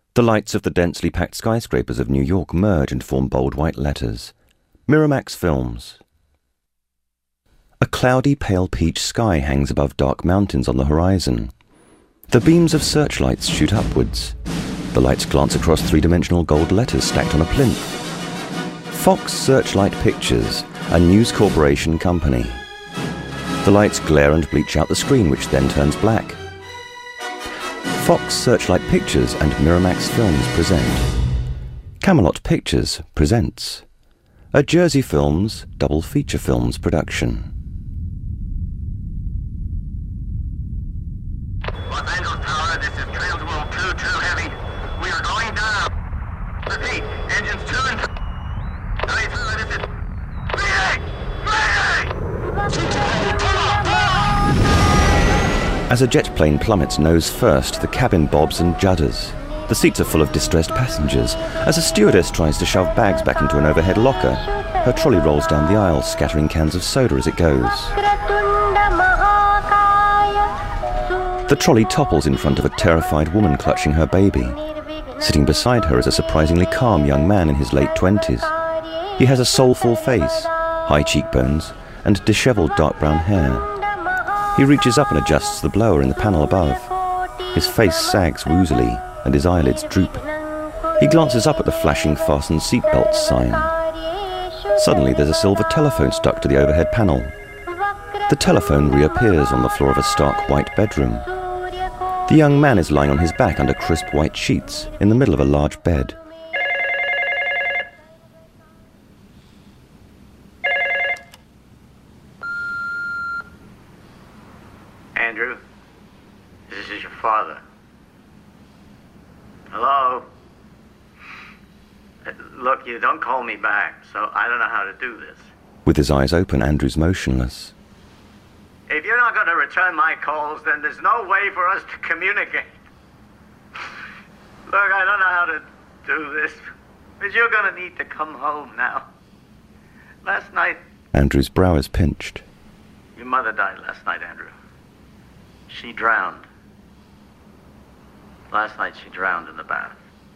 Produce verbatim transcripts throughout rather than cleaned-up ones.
The lights of the densely packed skyscrapers of New York merge and form bold white letters. Miramax Films. A cloudy pale peach sky hangs above dark mountains on the horizon. The beams of searchlights shoot upwards. The lights glance across three-dimensional gold letters stacked on a plinth. Fox Searchlight Pictures, a News Corporation company. The lights glare and bleach out the screen, which then turns black. Fox Searchlight Pictures and Miramax Films present Camelot Pictures presents a Jersey Films double feature films production. Los Angeles Tower, this is Transworld two two Heavy. We are going down. Repeat, engines two and three. ninety-five, this is Mayday! Mayday! two two Heavy, pull up, pull up! As a jet plane plummets nose first, the cabin bobs and judders. The seats are full of distressed passengers. As a stewardess tries to shove bags back into an overhead locker, her trolley rolls down the aisle, scattering cans of soda as it goes. The trolley topples in front of a terrified woman clutching her baby. Sitting beside her is a surprisingly calm young man in his late twenties. He has a soulful face, high cheekbones, and disheveled dark brown hair. He reaches up and adjusts the blower in the panel above. His face sags woozily, and his eyelids droop. He glances up at the flashing fasten seatbelts sign. Suddenly there's a silver telephone stuck to the overhead panel. The telephone reappears on the floor of a stark white bedroom. The young man is lying on his back under crisp white sheets in the middle of a large bed. Andrew, this is your father. Hello? Uh, Look, you don't call me back, so I don't know how to do this. With his eyes open, Andrew's motionless. If you're not going to return my calls, then there's no way for us to communicate. Look, I don't know how to do this, but you're going to need to come home now. Last night... Andrew's brow is pinched. Your mother died last night, Andrew. She drowned. Last night she drowned in the bath.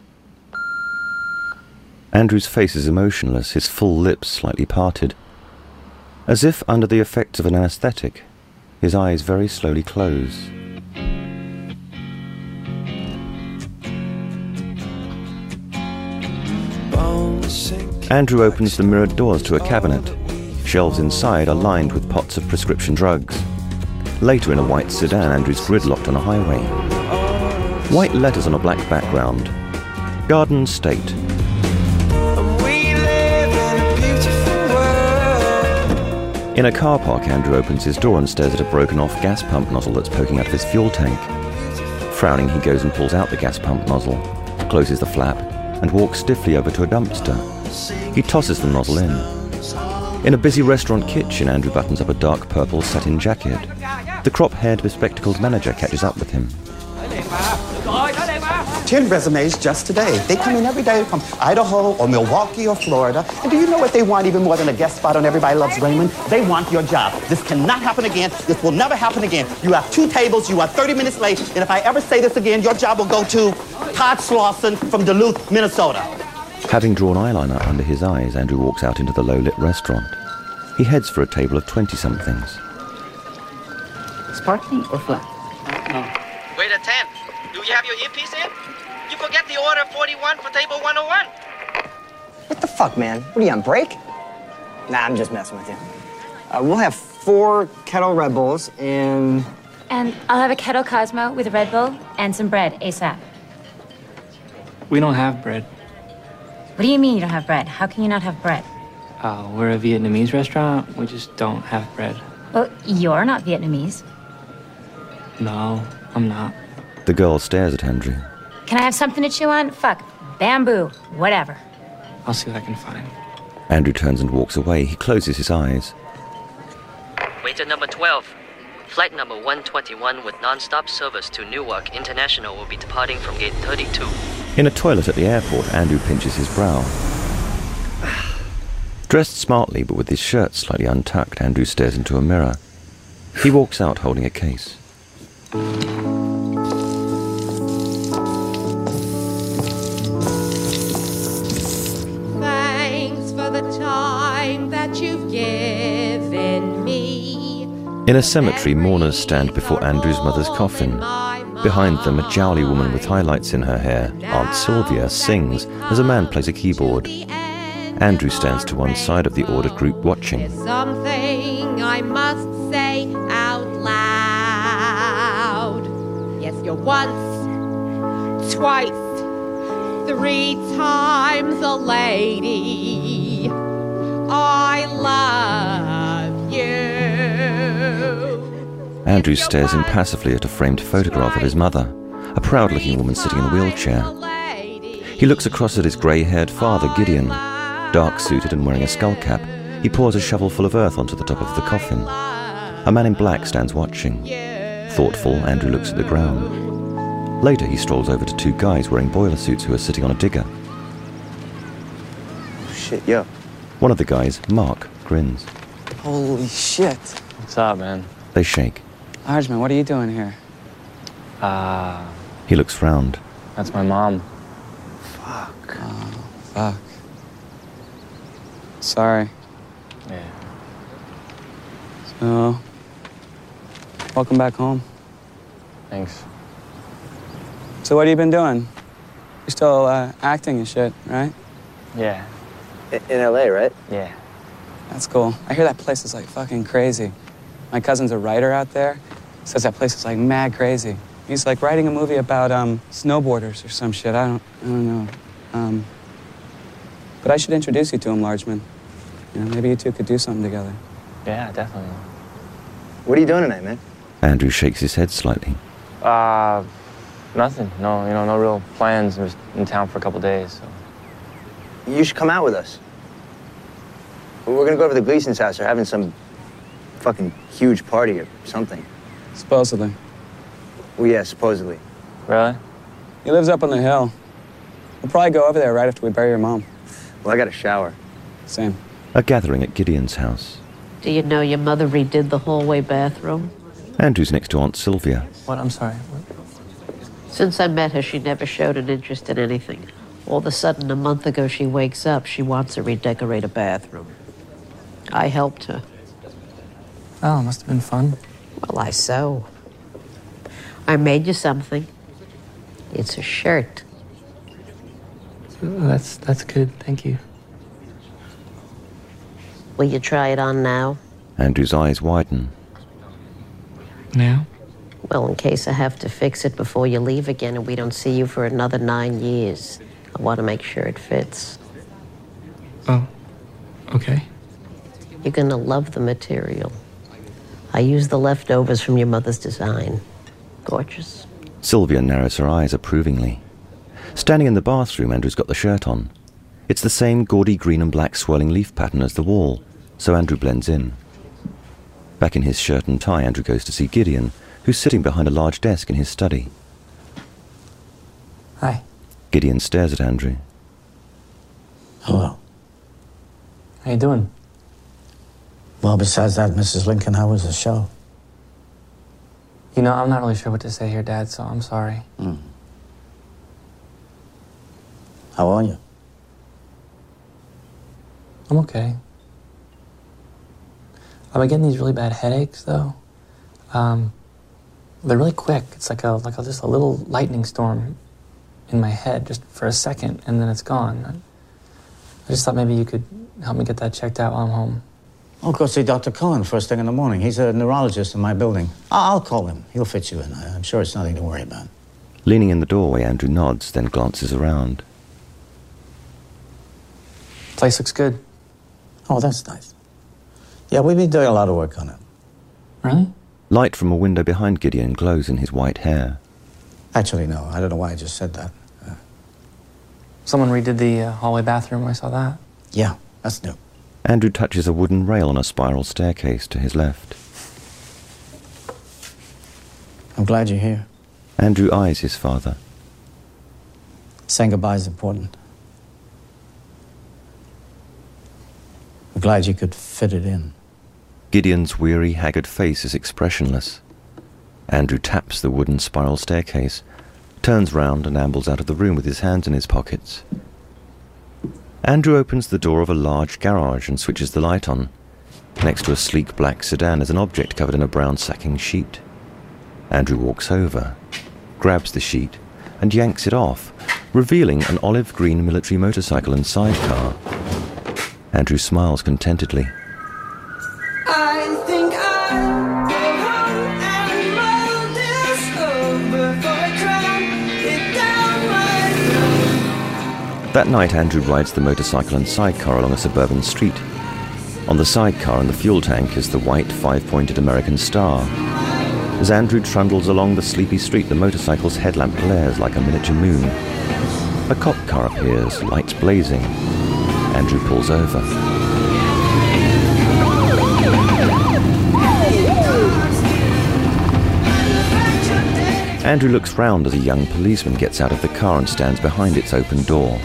Andrew's face is emotionless, his full lips slightly parted. As if under the effects of an anesthetic, his eyes very slowly close. Andrew opens the mirrored doors to a cabinet. Shelves inside are lined with pots of prescription drugs. Later, in a white sedan, Andrew's gridlocked on a highway. White letters on a black background. Garden State. In a car park, Andrew opens his door and stares at a broken-off gas pump nozzle that's poking out of his fuel tank. Frowning, he goes and pulls out the gas pump nozzle, closes the flap, and walks stiffly over to a dumpster. He tosses the nozzle in. In a busy restaurant kitchen, Andrew buttons up a dark purple satin jacket. The crop-haired, bespectacled manager catches up with him. Ten resumes just today. They come in every day from Idaho or Milwaukee or Florida. And do you know what they want even more than a guest spot on Everybody Loves Raymond? They want your job. This cannot happen again. This will never happen again. You have two tables. You are thirty minutes late. And if I ever say this again, your job will go to Todd Slauson from Duluth, Minnesota. Having drawn eyeliner under his eyes, Andrew walks out into the low-lit restaurant. He heads for a table of twenty-somethings. Sparkling or flat? No. Wait a ten. Do you have your earpiece in? You forget the order forty-one for table one oh one. What the fuck, man? What are you, on break? Nah, I'm just messing with you. Uh, we'll have four kettle Red Bulls and... And I'll have a kettle Cosmo with a Red Bull and some bread ASAP. We don't have bread. What do you mean you don't have bread? How can you not have bread? Uh, we're a Vietnamese restaurant. We just don't have bread. Well, you're not Vietnamese. No, I'm not. The girl stares at Andrew. Can I have something to chew on? Fuck. Bamboo. Whatever. I'll see what I can find. Andrew turns and walks away. He closes his eyes. Waiter number twelve. Flight number one twenty-one with non-stop service to Newark International will be departing from gate thirty-two. In a toilet at the airport, Andrew pinches his brow. Dressed smartly, but with his shirt slightly untucked, Andrew stares into a mirror. He walks out holding a case. In a cemetery, mourners stand before Andrew's mother's coffin. Behind them, a jowly woman with highlights in her hair, Aunt Sylvia, sings as a man plays a keyboard. Andrew stands to one side of the ordered group watching. There's something I must say out loud. Yes, you're once, twice, three times a lady. I love you. Andrew stares impassively at a framed photograph of his mother, a proud-looking woman sitting in a wheelchair. He looks across at his grey-haired father, Gideon. Dark-suited and wearing a skull cap, he pours a shovelful of earth onto the top of the coffin. A man in black stands watching. Thoughtful, Andrew looks at the ground. Later, he strolls over to two guys wearing boiler suits who are sitting on a digger. Shit, yo. One of the guys, Mark, grins. Holy shit. What's up, man? They shake. Arjman, what are you doing here? Ah. Uh, he looks round. That's my mom. Fuck. Oh, fuck. Sorry. Yeah. So, welcome back home. Thanks. So what have you been doing? You're still uh, acting and shit, right? Yeah. In, in L A, right? Yeah. That's cool. I hear that place is like fucking crazy. My cousin's a writer out there. Says that place is like mad crazy. He's like writing a movie about um, snowboarders or some shit. I don't, I don't know. Um, but I should introduce you to him, Largeman. You know, maybe you two could do something together. Yeah, definitely. What are you doing tonight, man? Andrew shakes his head slightly. Uh, nothing. No, you know, no real plans. I'm just in town for a couple days, so. You should come out with us. We're gonna go over to the Gleason's house. They're having some fucking huge party or something. Supposedly. Well, yeah, supposedly. Really? He lives up on the hill. We'll probably go over there right after we bury your mom. Well, I got a shower. Same. A gathering at Gideon's house. Do you know your mother redid the hallway bathroom? Andrew's next to Aunt Sylvia. What? I'm sorry. What? Since I met her, she never showed an interest in anything. All of a sudden, a month ago, she wakes up. She wants to redecorate a bathroom. I helped her. Oh, must have been fun. Well, I sew. I made you something. It's a shirt. That's that's good. Thank you. Will you try it on now? Andrew's eyes widen. Now? Well, in case I have to fix it before you leave again and we don't see you for another nine years. I want to make sure it fits. Oh, okay. You're going to love the material. I used the leftovers from your mother's design. Gorgeous. Sylvia narrows her eyes approvingly. Standing in the bathroom, Andrew's got the shirt on. It's the same gaudy green and black swirling leaf pattern as the wall, so Andrew blends in. Back in his shirt and tie, Andrew goes to see Gideon, who's sitting behind a large desk in his study. Hi. Gideon stares at Andrew. Hello. How you doing? Well, besides that, Missus Lincoln, how was the show? You know, I'm not really sure what to say here, Dad, so I'm sorry. Mm. How are you? I'm okay. I've been getting these really bad headaches, though. Um, they're really quick. It's like a like a, just a little lightning storm in my head, just for a second, and then it's gone. I just thought maybe you could help me get that checked out while I'm home. I'll go see Doctor Cohen first thing in the morning. He's a neurologist in my building. I'll call him. He'll fit you in. I'm sure it's nothing to worry about. Leaning in the doorway, Andrew nods, then glances around. Place looks good. Oh, that's nice. Yeah, we've been doing a lot of work on it. Really? Light from a window behind Gideon glows in his white hair. Actually, no. I don't know why I just said that. Uh, Someone redid the uh, hallway bathroom. I saw that. Yeah, that's new. Andrew touches a wooden rail on a spiral staircase to his left. I'm glad you're here. Andrew eyes his father. Saying goodbye is important. I'm glad you could fit it in. Gideon's weary, haggard face is expressionless. Andrew taps the wooden spiral staircase, turns round and ambles out of the room with his hands in his pockets. Andrew opens the door of a large garage and switches the light on. Next to a sleek black sedan is an object covered in a brown sacking sheet. Andrew walks over, grabs the sheet, and yanks it off, revealing an olive green military motorcycle and sidecar. Andrew smiles contentedly. I think I'll go home and mull this over before I drown it down my throat. That night, Andrew rides the motorcycle and sidecar along a suburban street. On the sidecar in the fuel tank is the white five-pointed American star. As Andrew trundles along the sleepy street, the motorcycle's headlamp glares like a miniature moon. A cop car appears, lights blazing. Andrew pulls over. Andrew looks round as a young policeman gets out of the car and stands behind its open door.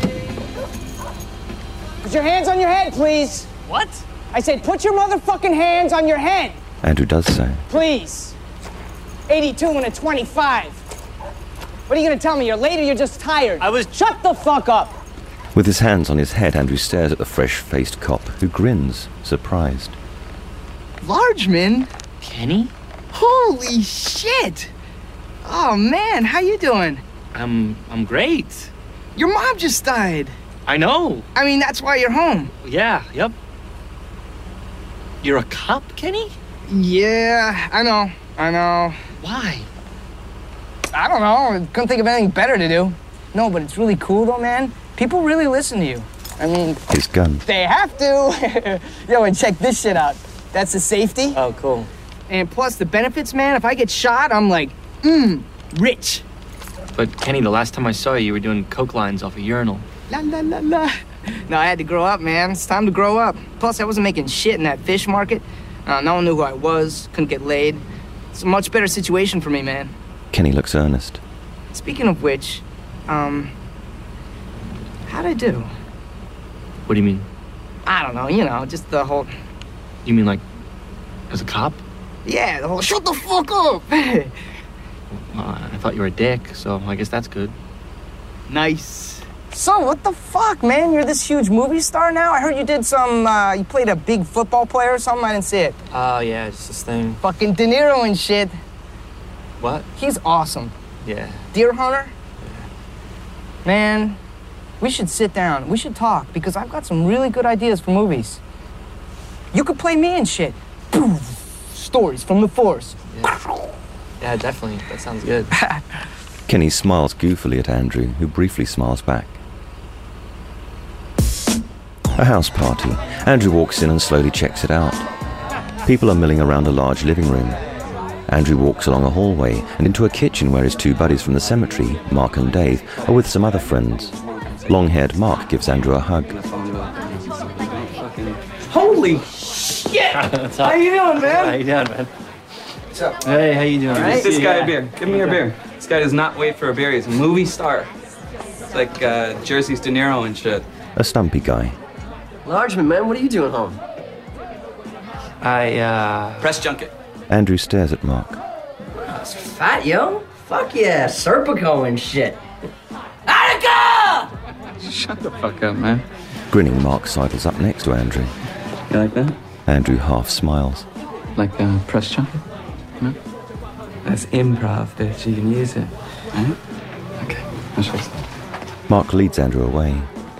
Put your hands on your head, please. What? I said put your motherfucking hands on your head. Andrew does so. Please. eighty-two and a twenty-five. What are you gonna tell me? You're late or you're just tired? I was... Shut the fuck up! With his hands on his head, Andrew stares at the fresh-faced cop, who grins, surprised. Largeman? Kenny? Holy shit! Oh, man, how you doing? I'm... I'm great. Your mom just died. I know. I mean, that's why you're home. Yeah, yep. You're a cop, Kenny? Yeah, I know. I know. Why? I don't know. I couldn't think of anything better to do. No, but it's really cool, though, man. People really listen to you. I mean... His gun. They have to. Yo, and check this shit out. That's the safety. Oh, cool. And plus the benefits, man. If I get shot, I'm like, mmm, rich. But, Kenny, the last time I saw you, you were doing coke lines off a urinal. La, la, la, la. No, I had to grow up, man. It's time to grow up. Plus, I wasn't making shit in that fish market. Uh, no one knew who I was. Couldn't get laid. It's a much better situation for me, man. Kenny looks earnest. Speaking of which, um... how'd I do? What do you mean? I don't know, you know, just the whole... You mean, like, as a cop? Yeah, the whole shut the fuck up! Well, I thought you were a dick, so I guess that's good. Nice. So, what the fuck, man? You're this huge movie star now? I heard you did some, uh, you played a big football player or something? I didn't see it. Oh, yeah, it's this thing. Fucking De Niro and shit. What? He's awesome. Yeah. Deer Hunter? Yeah. Man, we should sit down. We should talk, because I've got some really good ideas for movies. You could play me and shit. Stories from the force. Yeah, yeah, definitely. That sounds good. Kenny smiles goofily at Andrew, who briefly smiles back. A house party. Andrew walks in and slowly checks it out. People are milling around a large living room. Andrew walks along a hallway and into a kitchen where his two buddies from the cemetery, Mark and Dave, are with some other friends. Long-haired Mark gives Andrew a hug. Holy shit! What's up? How you doing, man? How you doing, man? What's up? Hey, how you doing? Right. This guy a beer. Give me your beer. This guy does not wait for a beer. He's a movie star. It's like uh, Jersey's De Niro and shit. A stumpy guy. Largeman, man, what are you doing home? I, uh... Press junket. Andrew stares at Mark. That's fat, yo. Fuck yeah, Serpico and shit. Attica! Shut the fuck up, man. Grinning, Mark sidles up next to Andrew. You like that? Andrew half smiles. Like uh, press junket? No? That's improv, bitch. You can use it. Alright? Okay, I'll show you. Mark leads Andrew away.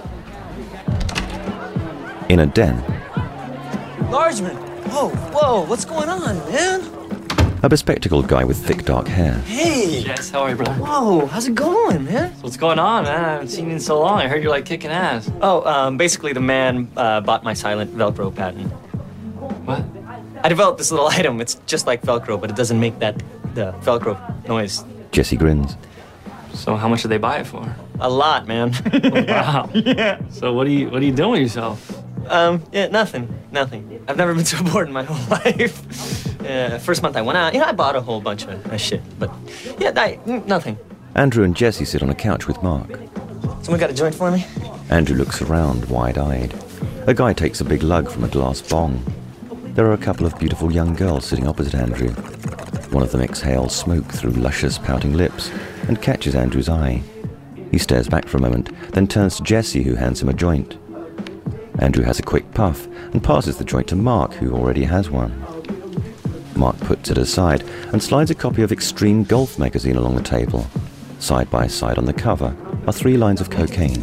In a den. Largeman! Whoa, whoa, what's going on, man? A bespectacled guy with thick dark hair. Hey! Yes, how are you, brother? Whoa, how's it going, man? What's going on, man? I haven't seen you in so long. I heard you're like kicking ass. Oh, um, basically the man uh, bought my silent Velcro patent. What? I developed this little item. It's just like Velcro, but it doesn't make that, the Velcro noise. Jesse grins. So how much did they buy it for? A lot, man. Oh, wow. Yeah. So what are you, what are you doing with yourself? Um, yeah, nothing, nothing. I've never been so bored in my whole life. uh, first month I went out, you know, I bought a whole bunch of uh, shit, but yeah, I, nothing. Andrew and Jesse sit on a couch with Mark. Someone got a joint for me? Andrew looks around, wide-eyed. A guy takes a big lug from a glass bong. There are a couple of beautiful young girls sitting opposite Andrew. One of them exhales smoke through luscious, pouting lips and catches Andrew's eye. He stares back for a moment, then turns to Jesse, who hands him a joint. Andrew has a quick puff and passes the joint to Mark, who already has one. Mark puts it aside and slides a copy of Extreme Golf magazine along the table. Side by side on the cover are three lines of cocaine.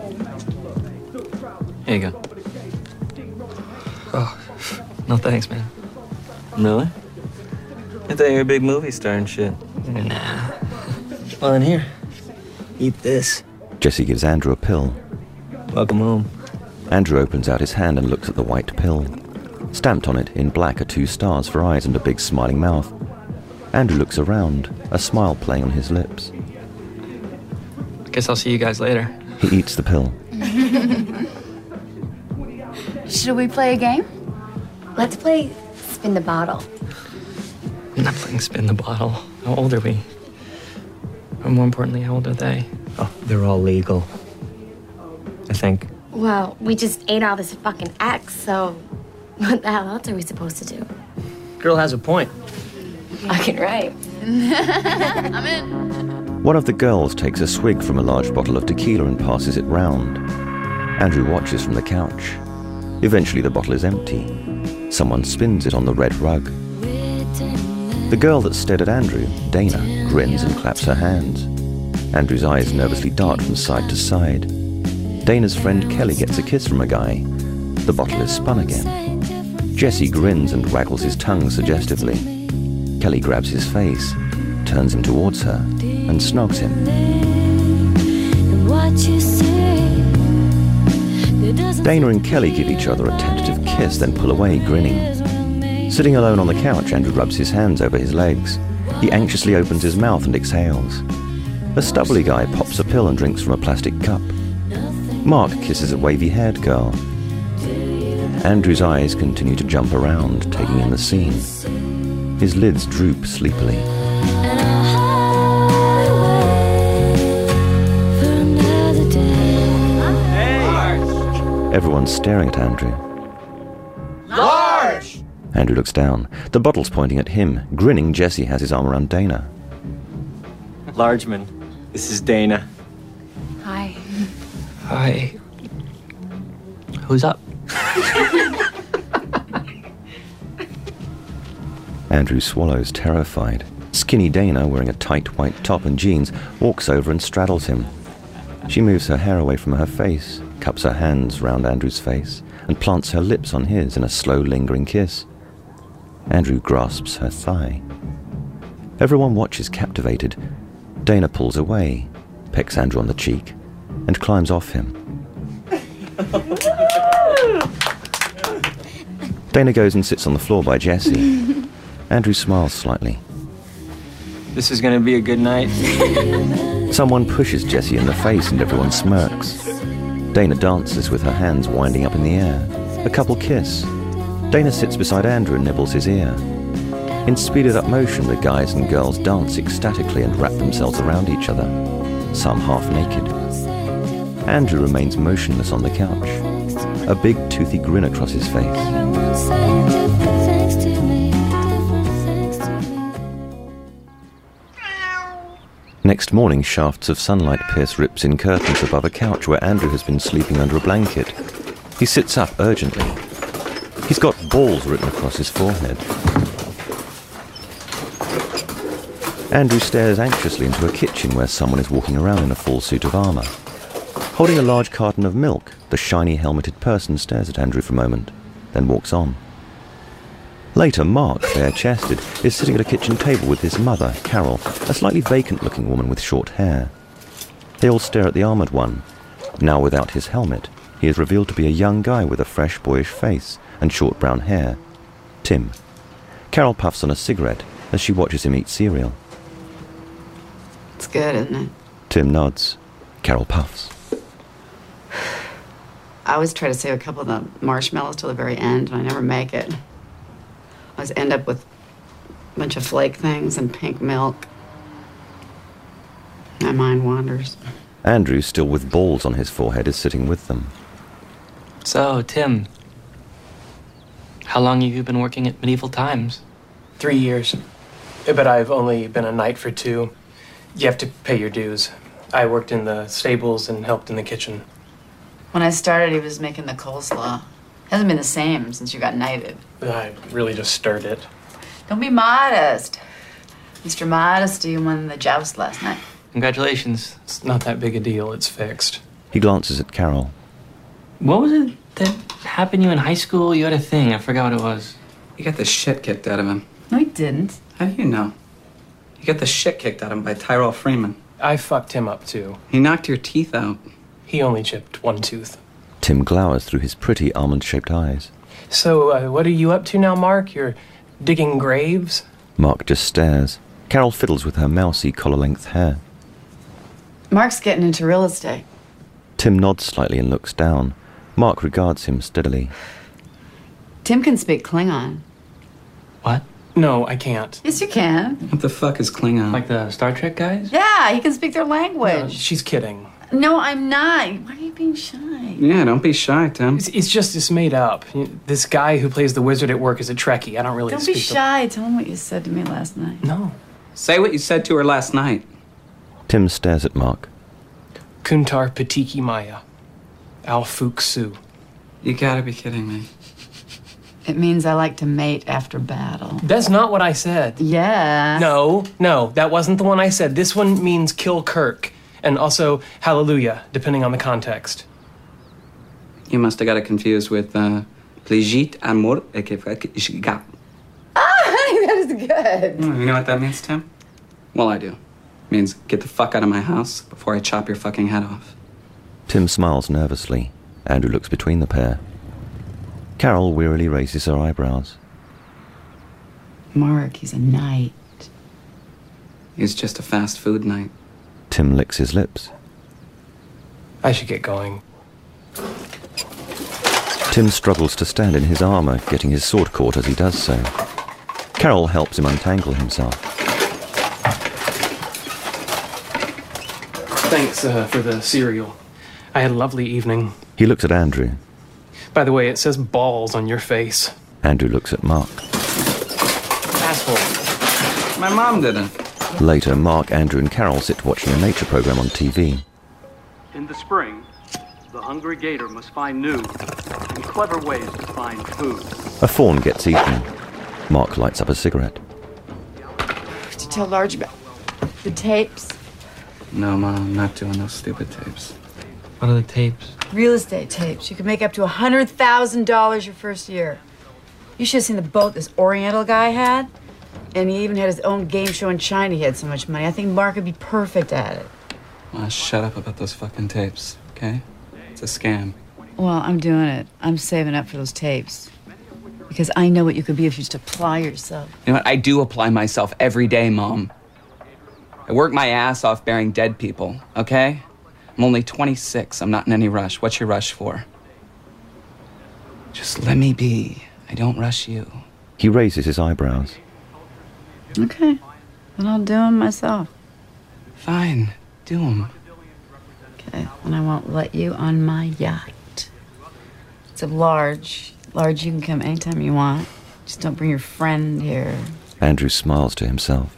Here you go. Oh, no thanks, man. Really? I thought you were a big movie star and shit. Nah. Well, in here, eat this. Jesse gives Andrew a pill. Welcome home. Andrew opens out his hand and looks at the white pill. Stamped on it in black are two stars for eyes and a big smiling mouth. Andrew looks around, a smile playing on his lips. Guess I'll see you guys later. He eats the pill. Should we play a game? Let's play Spin the Bottle. I'm not playing Spin the Bottle. How old are we? Or more importantly, how old are they? Oh, they're all legal. I think. Well, we just ate all this fucking X, so what the hell else are we supposed to do? Girl has a point. Fucking right. I'm in. One of the girls takes a swig from a large bottle of tequila and passes it round. Andrew watches from the couch. Eventually the bottle is empty. Someone spins it on the red rug. The girl that stared at Andrew, Dana, grins and claps her hands. Andrew's eyes nervously dart from side to side. Dana's friend Kelly gets a kiss from a guy. The bottle is spun again. Jesse grins and waggles his tongue suggestively. Kelly grabs his face, turns him towards her, and snogs him. Dana and Kelly give each other a tentative kiss, then pull away, grinning. Sitting alone on the couch, Andrew rubs his hands over his legs. He anxiously opens his mouth and exhales. A stubbly guy pops a pill and drinks from a plastic cup. Mark kisses a wavy-haired girl. Andrew's eyes continue to jump around, taking in the scene. His lids droop sleepily. Everyone's staring at Andrew. Large! Andrew looks down. The bottle's pointing at him. Grinning, Jesse has his arm around Dana. Largeman, this is Dana. Hi. Hi. Who's up? Andrew swallows, terrified. Skinny Dana, wearing a tight white top and jeans, walks over and straddles him. She moves her hair away from her face, cups her hands round Andrew's face, and plants her lips on his in a slow, lingering kiss. Andrew grasps her thigh. Everyone watches captivated. Dana pulls away, pecks Andrew on the cheek, and climbs off him. Dana goes and sits on the floor by Jesse. Andrew smiles slightly. This is gonna be a good night. Someone pushes Jesse in the face and everyone smirks. Dana dances with her hands winding up in the air. A couple kiss. Dana sits beside Andrew and nibbles his ear. In speeded up motion, the guys and girls dance ecstatically and wrap themselves around each other, some half naked. Andrew remains motionless on the couch, a big toothy grin across his face. Next morning, shafts of sunlight pierce rips in curtains above a couch where Andrew has been sleeping under a blanket. He sits up urgently. He's got balls written across his forehead. Andrew stares anxiously into a kitchen where someone is walking around in a full suit of armour. Holding a large carton of milk, the shiny helmeted person stares at Andrew for a moment, then walks on. Later, Mark, bare-chested, is sitting at a kitchen table with his mother, Carol, a slightly vacant-looking woman with short hair. They all stare at the armoured one. Now without his helmet, he is revealed to be a young guy with a fresh, boyish face and short brown hair. Tim. Carol puffs on a cigarette as she watches him eat cereal. It's good, isn't it? Tim nods. Carol puffs. I always try to save a couple of the marshmallows till the very end, and I never make it. I always end up with a bunch of flake things and pink milk. My mind wanders. Andrew, still with balls on his forehead, is sitting with them. So, Tim, how long have you been working at Medieval Times? Three years. But I've only been a knight for two. You have to pay your dues. I worked in the stables and helped in the kitchen. When I started, he was making the coleslaw. Hasn't been the same since you got knighted. I really just stirred it. Don't be modest. Mister Modesty won the joust last night. Congratulations. It's not that big a deal. It's fixed. He glances at Carol. What was it that happened to you in high school? You had a thing. I forgot what it was. He got the shit kicked out of him. No, he didn't. How do you know? He got the shit kicked out of him by Tyrell Freeman. I fucked him up, too. He knocked your teeth out. He only chipped one tooth. Tim glowers through his pretty almond-shaped eyes. So, uh, what are you up to now, Mark? You're digging graves? Mark just stares. Carol fiddles with her mousy collar-length hair. Mark's getting into real estate. Tim nods slightly and looks down. Mark regards him steadily. Tim can speak Klingon. What? No, I can't. Yes, you can. What the fuck is Klingon? Like the Star Trek guys? Yeah, he can speak their language. No, she's kidding. No, I'm not. Why are you being shy? Yeah, don't be shy, Tim. It's, it's just, it's made up. This guy who plays the wizard at work is a Trekkie. I don't really Don't speak be shy. Tell him what you said to me last night. No. Say what you said to her last night. Tim stares at Mark. Kuntar Patiki Maya. Al Fook Su. You gotta be kidding me. It means I like to mate after battle. That's not what I said. Yeah. No, no, that wasn't the one I said. This one means kill Kirk. And also hallelujah, depending on the context. You must have got it confused with uh, Plégit amour et que gap. Ah, honey, that is good. You know what that means, Tim? Well, I do. It means get the fuck out of my house before I chop your fucking head off. Tim smiles nervously. Andrew looks between the pair. Carol wearily raises her eyebrows. Mark, he's a knight. He's just a fast food knight. Tim licks his lips. I should get going. Tim struggles to stand in his armour, getting his sword caught as he does so. Carol helps him untangle himself. Thanks uh, for the cereal. I had a lovely evening. He looks at Andrew. By the way, it says balls on your face. Andrew looks at Mark. Asshole. My mom didn't. Later, Mark, Andrew and Carol sit watching a nature program on T V. In the spring, the hungry gator must find new and clever ways to find food. A fawn gets eaten. Mark lights up a cigarette. To tell Large about the tapes. No, Mom, I'm not doing those stupid tapes. What are the tapes? Real estate tapes. You can make up to one hundred thousand dollars your first year. You should have seen the boat this Oriental guy had. And he even had his own game show in China. He had so much money. I think Mark would be perfect at it. Well, shut up about those fucking tapes, okay? It's a scam. Well, I'm doing it. I'm saving up for those tapes. Because I know what you could be if you just apply yourself. You know what? I do apply myself every day, Mom. I work my ass off burying dead people, okay? I'm only twenty-six. I'm not in any rush. What's your rush for? Just let me be. I don't rush you. He raises his eyebrows. Okay. Then I'll do them myself. Fine. Do them. Okay. And I won't let you on my yacht. It's a large. Large, you can come anytime you want. Just don't bring your friend here. Andrew smiles to himself.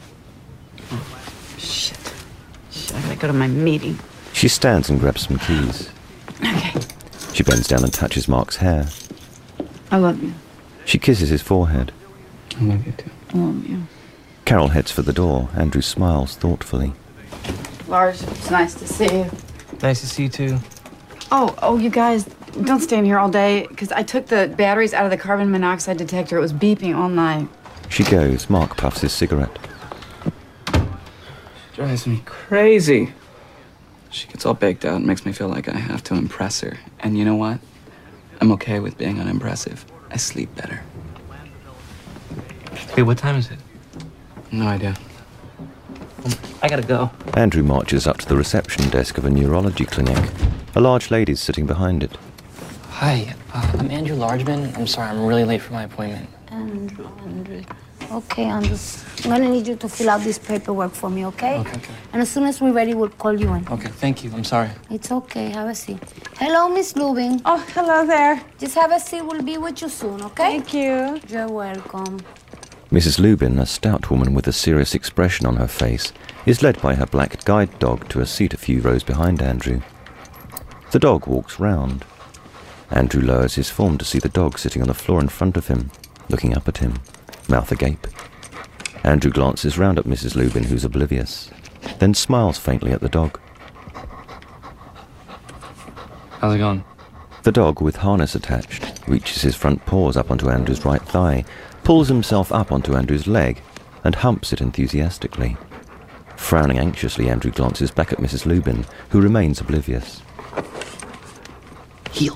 Shit. Shit, I gotta go to my meeting. She stands and grabs some keys. Okay. She bends down and touches Mark's hair. I love you. She kisses his forehead. I love you too. I love you. Carol heads for the door. Andrew smiles thoughtfully. Large, it's nice to see you. Nice to see you too. Oh, oh, you guys, don't stay in here all day, because I took the batteries out of the carbon monoxide detector. It was beeping all night. She goes. Mark puffs his cigarette. Drives me crazy. She gets all baked out and makes me feel like I have to impress her. And you know what? I'm okay with being unimpressive. I sleep better. Hey, what time is it? No idea. I gotta go. Andrew marches up to the reception desk of a neurology clinic. A large lady's sitting behind it. Hi, uh, I'm Andrew Largeman. I'm sorry, I'm really late for my appointment. Andrew, Andrew. Okay, Andrew. I'm gonna need you to fill out this paperwork for me, okay? Okay, okay. And as soon as we're ready, we'll call you in. Okay, thank you. I'm sorry. It's okay. Have a seat. Hello, Miss Lubin. Oh, hello there. Just have a seat. We'll be with you soon, okay? Thank you. You're welcome. Missus Lubin, a stout woman with a serious expression on her face, is led by her black guide dog to a seat a few rows behind Andrew. The dog walks round. Andrew lowers his form to see the dog sitting on the floor in front of him, looking up at him, mouth agape. Andrew glances round at Missus Lubin, who's oblivious, then smiles faintly at the dog. How's it going? The dog, with harness attached, reaches his front paws up onto Andrew's right thigh, pulls himself up onto Andrew's leg, and humps it enthusiastically. Frowning anxiously, Andrew glances back at Missus Lubin, who remains oblivious. Heel.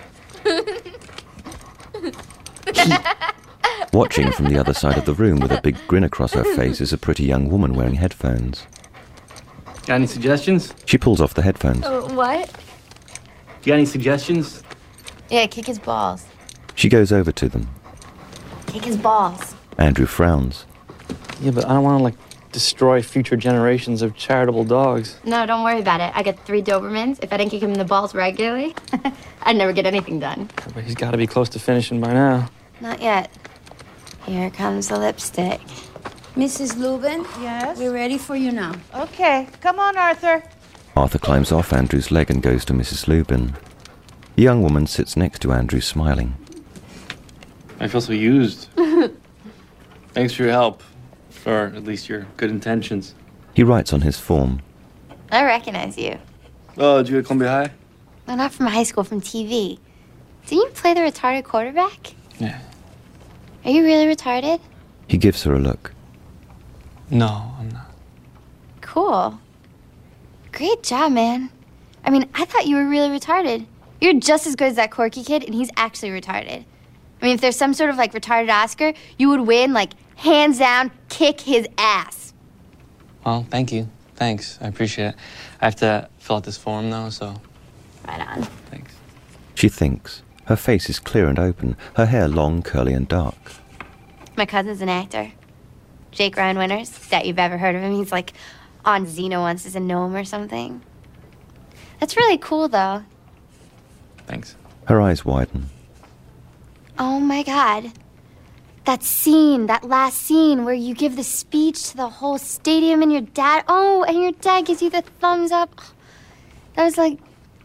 Watching from the other side of the room with a big grin across her face is a pretty young woman wearing headphones. Got any suggestions? She pulls off the headphones. Uh, what? You got any suggestions? Yeah, kick his balls. She goes over to them. Kick his balls. Andrew frowns. Yeah, but I don't want to, like, destroy future generations of charitable dogs. No, don't worry about it. I got three Dobermans. If I didn't kick him in the balls regularly, I'd never get anything done. But he's got to be close to finishing by now. Not yet. Here comes the lipstick. Missus Lubin? Yes? We're ready for you now. Okay, come on, Arthur. Arthur climbs off Andrew's leg and goes to Missus Lubin. The young woman sits next to Andrew, smiling. I feel so used. Thanks for your help. Or at least your good intentions. He writes on his form. I recognize you. Oh, did you at Columbia High? No, not from high school, from T V. Didn't you play the retarded quarterback? Yeah. Are you really retarded? He gives her a look. No, I'm not. Cool. Great job, man. I mean, I thought you were really retarded. You're just as good as that quirky kid, and he's actually retarded. I mean, if there's some sort of, like, retarded Oscar, you would win, like, hands down, kick his ass. Well, thank you. Thanks. I appreciate it. I have to fill out this form, though, so... Right on. Thanks. She thinks. Her face is clear and open, her hair long, curly and dark. My cousin's an actor. Jake Ryan Winters. Doubt you've ever heard of him. He's, like, on Xena once as a gnome or something. That's really cool, though. Thanks. Her eyes widen. Oh, my God. That scene, that last scene where you give the speech to the whole stadium and your dad... Oh, and your dad gives you the thumbs up. That was, like...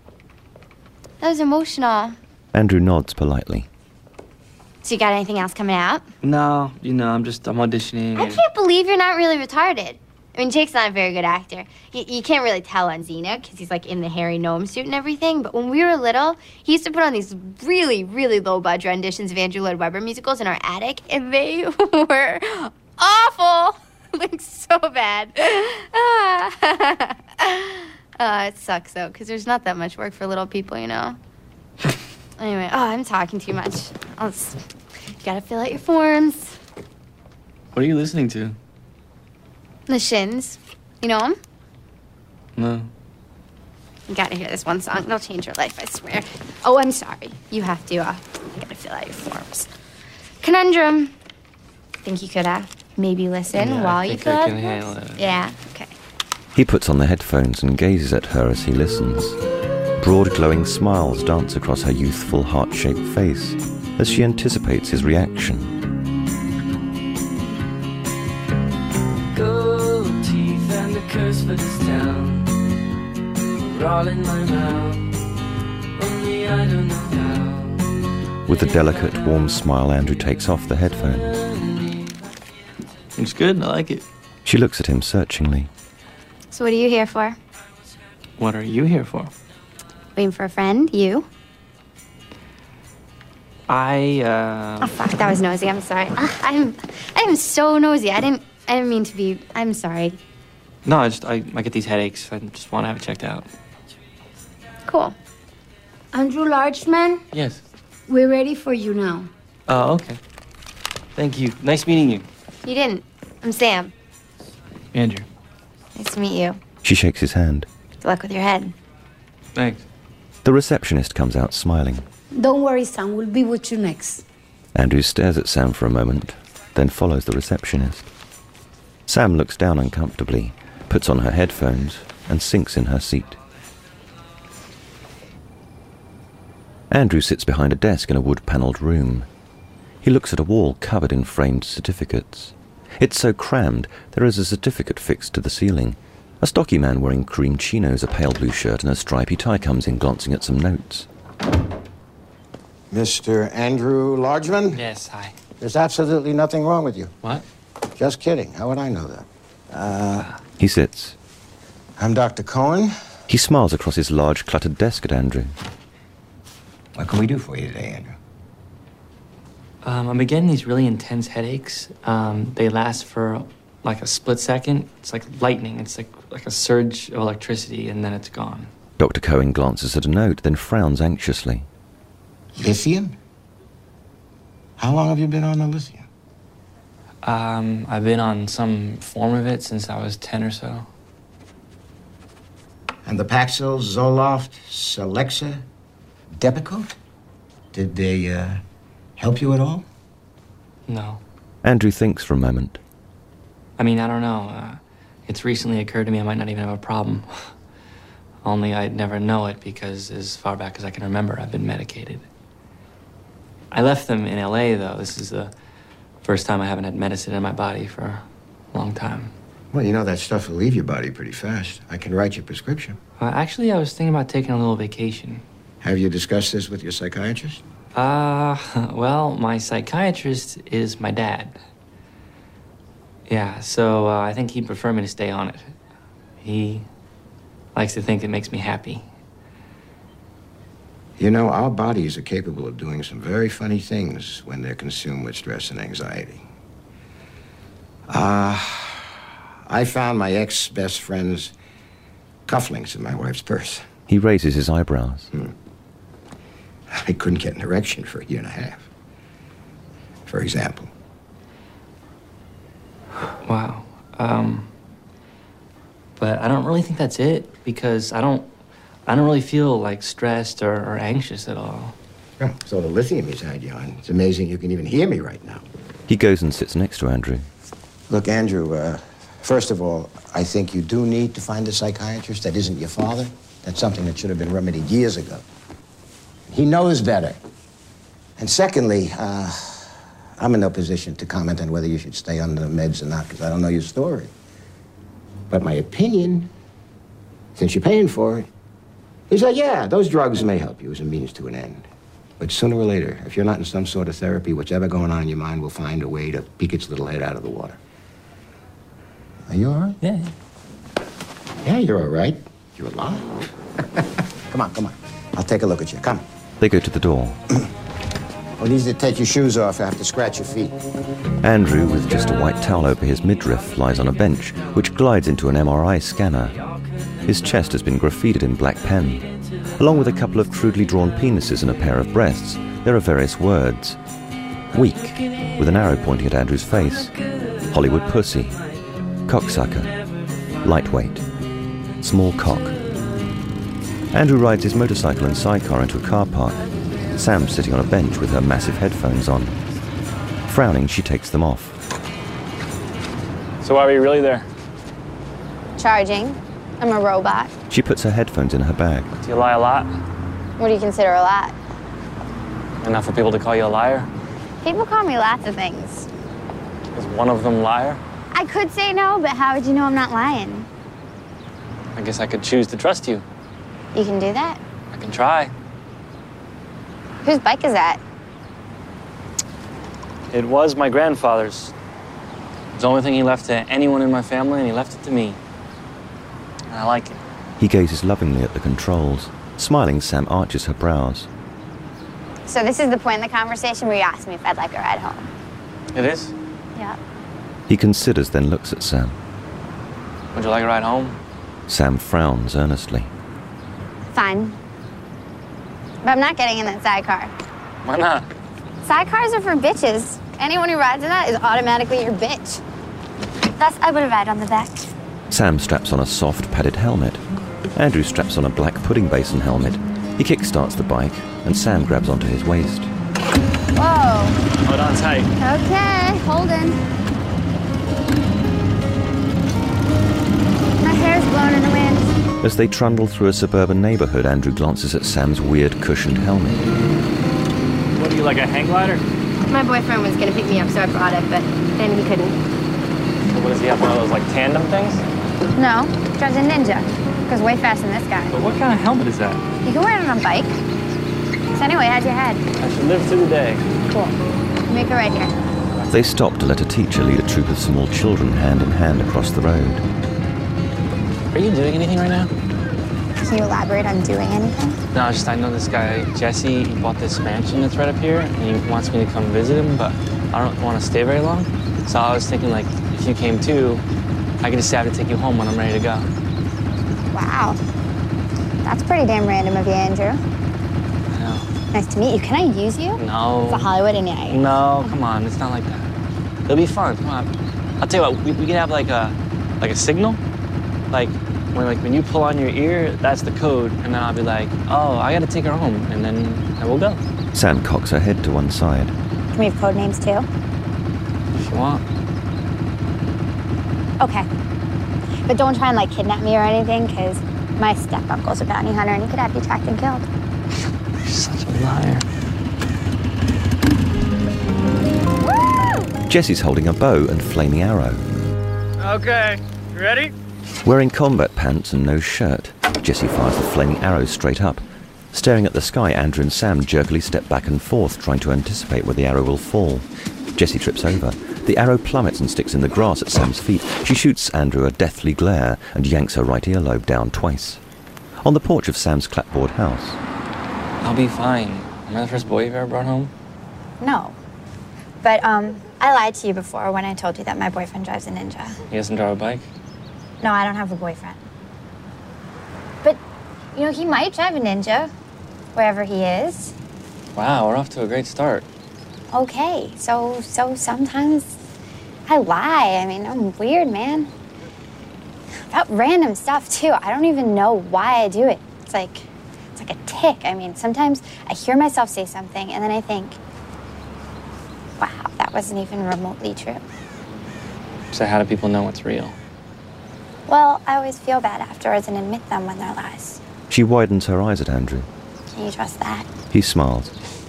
That was emotional. Andrew nods politely. So you got anything else coming out? No, you know, I'm just, I'm auditioning. I and- can't believe you're not really retarded. I mean, Jake's not a very good actor. You, you can't really tell on Xena because he's, like, in the hairy gnome suit and everything. But when we were little, he used to put on these really, really low-budget renditions of Andrew Lloyd Webber musicals in our attic, and they were awful. Like, so bad. uh, it sucks, though, because there's not that much work for little people, you know? Anyway, oh, I'm talking too much. I'll just, you gotta fill out your forms. What are you listening to? The Shins. You know them? No. You gotta hear this one song. It'll change your life, I swear. Oh, I'm sorry. You have to, uh, you gotta fill out your forms. Conundrum. Think you could, uh, maybe listen Yeah, while I you think fill I out can the handle forms? it. Yeah, okay. He puts on the headphones and gazes at her as he listens. Broad glowing smiles dance across her youthful heart-shaped face as she anticipates his reaction. Gold teeth and a curse for this town are all in my mouth. Only I don't know how. With a delicate, warm smile, Andrew takes off the headphones. It's good, I like it. She looks at him searchingly. So what are you here for? What are you here for? Waiting for a friend? You? I, uh... Oh, fuck, that was nosy. I'm sorry. Ah, I'm, I'm so nosy. I didn't, I didn't mean to be, I'm sorry. No, I just, I, I get these headaches. I just want to have it checked out. Cool. Andrew Larchman, Yes. we're ready for you now. Oh, okay. Thank you. Nice meeting you. You didn't. I'm Sam. Andrew. Nice to meet you. She shakes his hand. Good luck with your head. Thanks. The receptionist comes out smiling. Don't worry, Sam, we'll be with you next. Andrew stares at Sam for a moment, then follows the receptionist. Sam looks down uncomfortably, puts on her headphones, and sinks in her seat. Andrew sits behind a desk in a wood-panelled room. He looks at a wall covered in framed certificates. It's so crammed, there is a certificate fixed to the ceiling, A stocky man wearing cream chinos, a pale blue shirt and a stripy tie comes in, glancing at some notes. Mister Andrew Largeman? Yes, hi. There's absolutely nothing wrong with you. What? Just kidding. How would I know that? Uh, He sits. I'm Doctor Cohen. He smiles across his large, cluttered desk at Andrew. What can we do for you today, Andrew? Um, I'm getting these really intense headaches. Um, they last for like a split second. It's like lightning. It's like like a surge of electricity, and then it's gone. Doctor Cohen glances at a note, then frowns anxiously. Lithium? How long have you been on the lithium? Um, I've been on some form of it since I was ten or so. And the Paxil, Zoloft, Celexa, Depakote? Did they uh, help you at all? No. Andrew thinks for a moment. I mean, I don't know. Uh, it's recently occurred to me I might not even have a problem. Only I'd never know it because as far back as I can remember, I've been medicated. I left them in L A, though. This is the first time I haven't had medicine in my body for a long time. Well, you know, that stuff will leave your body pretty fast. I can write you a prescription. Uh, actually, I was thinking about taking a little vacation. Have you discussed this with your psychiatrist? Uh, well, my psychiatrist is my dad. Yeah, so uh, I think he'd prefer me to stay on it. He likes to think it makes me happy. You know, our bodies are capable of doing some very funny things when they're consumed with stress and anxiety. Ah, uh, I found my ex-best friend's cufflinks in my wife's purse. He raises his eyebrows. Hmm. I couldn't get an erection for a year and a half, for example. Wow. Um, but I don't really think that's it because I don't, I don't really feel like stressed or, or anxious at all. Oh, so the lithium he's had you on. It's amazing you can even hear me right now. He goes and sits next to Andrew. Look, Andrew, uh, first of all, I think you do need to find a psychiatrist that isn't your father. That's something that should have been remedied years ago. He knows better. And secondly, uh, I'm in no position to comment on whether you should stay on the meds or not, because I don't know your story. But my opinion, since you're paying for it, is that, yeah, those drugs may help you as a means to an end. But sooner or later, if you're not in some sort of therapy, whatever going on in your mind will find a way to peek its little head out of the water. Are you all right? Yeah. Yeah, you're all right. You're alive. Come on, come on. I'll take a look at you. Come. They go to the door. I need you to take your shoes off. I have to scratch your feet. Andrew, with just a white towel over his midriff, lies on a bench, which glides into an M R I scanner. His chest has been graffitied in black pen. Along with a couple of crudely drawn penises and a pair of breasts, there are various words. Weak, with an arrow pointing at Andrew's face. Hollywood pussy. Cocksucker. Lightweight. Small cock. Andrew rides his motorcycle and sidecar into a car park. Sam's sitting on a bench with her massive headphones on. Frowning, she takes them off. So why were you really there? Charging. I'm a robot. She puts her headphones in her bag. Do you lie a lot? What do you consider a lot? Enough for people to call you a liar? People call me lots of things. Is one of them liar? I could say no, but how would you know I'm not lying? I guess I could choose to trust you. You can do that? I can try. Whose bike is that? It was my grandfather's. It's the only thing he left to anyone in my family, and he left it to me. And I like it. He gazes lovingly at the controls. Smiling, Sam arches her brows. So this is the point in the conversation where you asked me if I'd like a ride home. It is? Yeah. He considers, then looks at Sam. Would you like a ride home? Sam frowns earnestly. Fine. But I'm not getting in that sidecar. Why not? Sidecars are for bitches. Anyone who rides in that is automatically your bitch. Thus, I would ride on the back. Sam straps on a soft, padded helmet. Andrew straps on a black pudding basin helmet. He kickstarts the bike, and Sam grabs onto his waist. Whoa. Hold on tight. Okay, holding. My hair's blowing in the wind. As they trundle through a suburban neighborhood, Andrew glances at Sam's weird cushioned helmet. What are you, like a hang glider? My boyfriend was gonna pick me up, so I brought it, but then he couldn't. So what does he have, one of those like tandem things? No, drives a Ninja. Goes way faster than this guy. But what kind of helmet is that? You can wear it on a bike. So anyway, how's your head? I should live through the day. Cool. Make it right here. They stop to let a teacher lead a troop of small children hand in hand across the road. Are you doing anything right now? Can you elaborate on doing anything? No, just I know this guy, Jesse, he bought this mansion that's right up here, and he wants me to come visit him, but I don't want to stay very long. So I was thinking, like, if you came too, I could just have to take you home when I'm ready to go. Wow. That's pretty damn random of you, Andrew. I know. Nice to meet you. Can I use you? No. It's a Hollywood in you. No, come on, it's not like that. It'll be fun, come on. I'll tell you what, we, we could have like a, like a signal. Like, when like when you pull on your ear, that's the code, and then I'll be like, oh, I gotta take her home, and then and we'll go. Sam cocks her head to one side. Can we have code names too? If you want. Okay. But don't try and like kidnap me or anything, because my step-uncle's a bounty hunter and he could have you tracked and killed. You're such a liar. Jesse's holding a bow and flaming arrow. Okay, you ready? Wearing combat pants and no shirt, Jesse fires the flaming arrow straight up. Staring at the sky, Andrew and Sam jerkily step back and forth, trying to anticipate where the arrow will fall. Jesse trips over. The arrow plummets and sticks in the grass at Sam's feet. She shoots Andrew a deathly glare and yanks her right earlobe down twice. On the porch of Sam's clapboard house. I'll be fine. Am I the first boy you've ever brought home? No. But, um, I lied to you before when I told you that my boyfriend drives a Ninja. He doesn't drive a bike? No, I don't have a boyfriend. But, you know, he might drive a Ninja, wherever he is. Wow, we're off to a great start. Okay, so, so sometimes I lie. I mean, I'm weird, man. About random stuff, too. I don't even know why I do it. It's like, it's like a tick. I mean, sometimes I hear myself say something, and then I think, wow, that wasn't even remotely true. So how do people know what's real? Well, I always feel bad afterwards and admit them when they're lies. She widens her eyes at Andrew. Can you trust that? He smiles.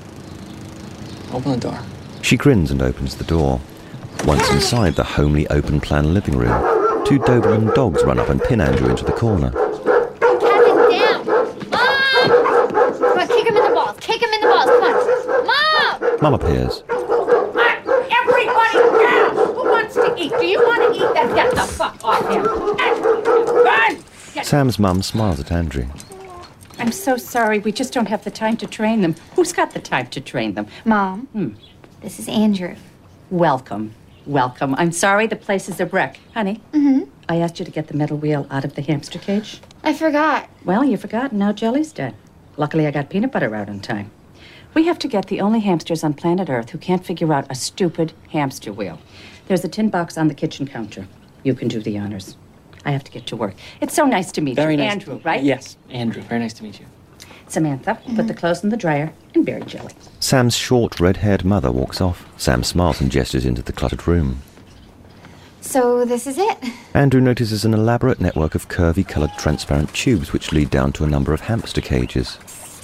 Open the door. She grins and opens the door. Once inside the homely open-plan living room, two Doberman dogs run up and pin Andrew into the corner. Kevin, down! Mom! Come on, kick him in the balls. Kick him in the balls. Come on. Mom! Mum appears. Everybody down! Who wants to eat? Do you want to eat? Then get the fuck off him. Run! Sam's mum smiles at Andrew. I'm so sorry. We just don't have the time to train them. Who's got the time to train them? Mom, Hmm. this is Andrew. Welcome. Welcome. I'm sorry the place is a wreck. Honey, Mm-hmm. I asked you to get the metal wheel out of the hamster cage. I forgot. Well, you forgot. Now Jelly's dead. Luckily, I got peanut butter out in time. We have to get the only hamsters on planet Earth who can't figure out a stupid hamster wheel. There's a tin box on the kitchen counter. You can do the honors. I have to get to work. It's so nice to meet Very you. nice. Andrew, right? Yes, Andrew. Very nice to meet you. Samantha, put the clothes in the dryer and bury Jelly. Sam's short, red-haired mother walks off. Sam smiles and gestures into the cluttered room. So this is it? Andrew notices an elaborate network of curvy-coloured transparent tubes which lead down to a number of hamster cages.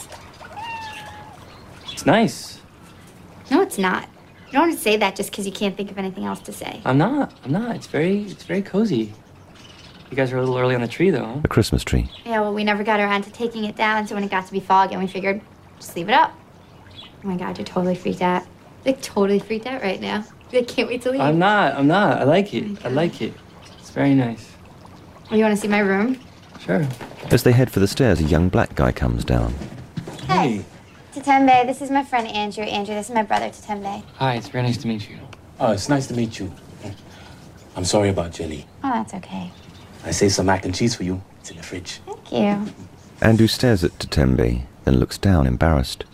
It's nice. No, it's not. You don't want to say that just because you can't think of anything else to say. I'm not. I'm not. It's very, it's very cozy. You guys are a little early on the tree, though, huh? A Christmas tree. Yeah, well, we never got around to taking it down, so when it got to be fall again, we figured, just leave it up. Oh my God, you're totally freaked out. Like, totally freaked out right now. I can't wait to leave. I'm not. I'm not. I like it. I like it. It's very nice. Oh, you want to see my room? Sure. As they head for the stairs, a young black guy comes down. Hey. Tatembe, this is my friend Andrew. Andrew, this is my brother, Tatembe. Hi, it's very nice to meet you. Oh, it's nice to meet you. I'm sorry about Jelly. Oh, that's okay. I saved some mac and cheese for you. It's in the fridge. Thank you. Andrew stares at Tatembe, then looks down, embarrassed.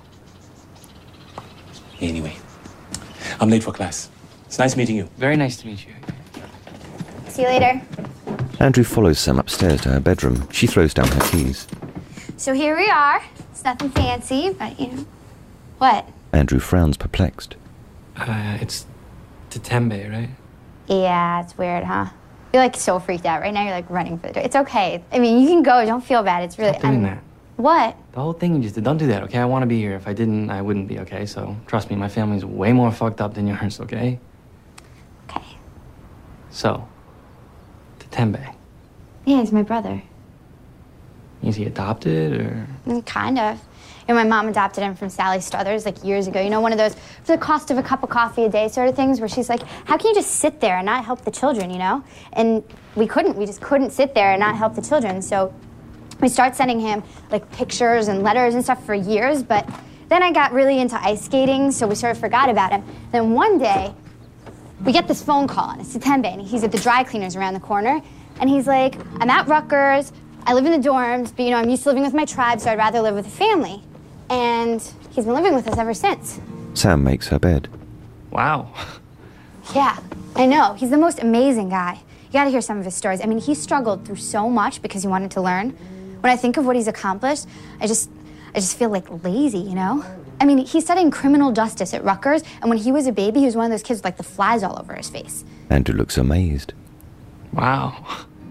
Anyway, I'm late for class. It's nice meeting you. Very nice to meet you. See you later. Andrew follows Sam upstairs to her bedroom. She throws down her keys. So here we are. It's nothing fancy, but, you know. What? Andrew frowns, perplexed. Uh, it's Tatembe, right? Yeah, it's weird, huh? You're, like, so freaked out. Right now you're, like, running for the door. It's okay. I mean, you can go. Don't feel bad. It's really... Stop doing I'm- that. What? The whole thing you just did. Don't do that, okay? I want to be here. If I didn't, I wouldn't be, okay? So, trust me, my family's way more fucked up than yours, okay? Okay. So, Tatembe, Yeah, he's my brother. Is he adopted or? Mm, Kind of. You know, my mom adopted him from Sally Struthers like years ago. You know, one of those for the cost of a cup of coffee a day sort of things where she's like, how can you just sit there and not help the children, you know? And we couldn't. We just couldn't sit there and not help the children. So we started sending him like pictures and letters and stuff for years, but then I got really into ice skating, so we sort of forgot about him. Then one day, we get this phone call, and it's Sitembe, and he's at the dry cleaners around the corner, and he's like, I'm at Rutgers, I live in the dorms, but you know, I'm used to living with my tribe, so I'd rather live with a family. And he's been living with us ever since. Sam makes her bed. Wow. Yeah, I know. He's the most amazing guy. You gotta hear some of his stories. I mean, he struggled through so much because he wanted to learn. When I think of what he's accomplished, I just, I just feel like lazy, you know? I mean, he's studying criminal justice at Rutgers, and when he was a baby, he was one of those kids with like the flies all over his face. Andrew looks amazed. Wow.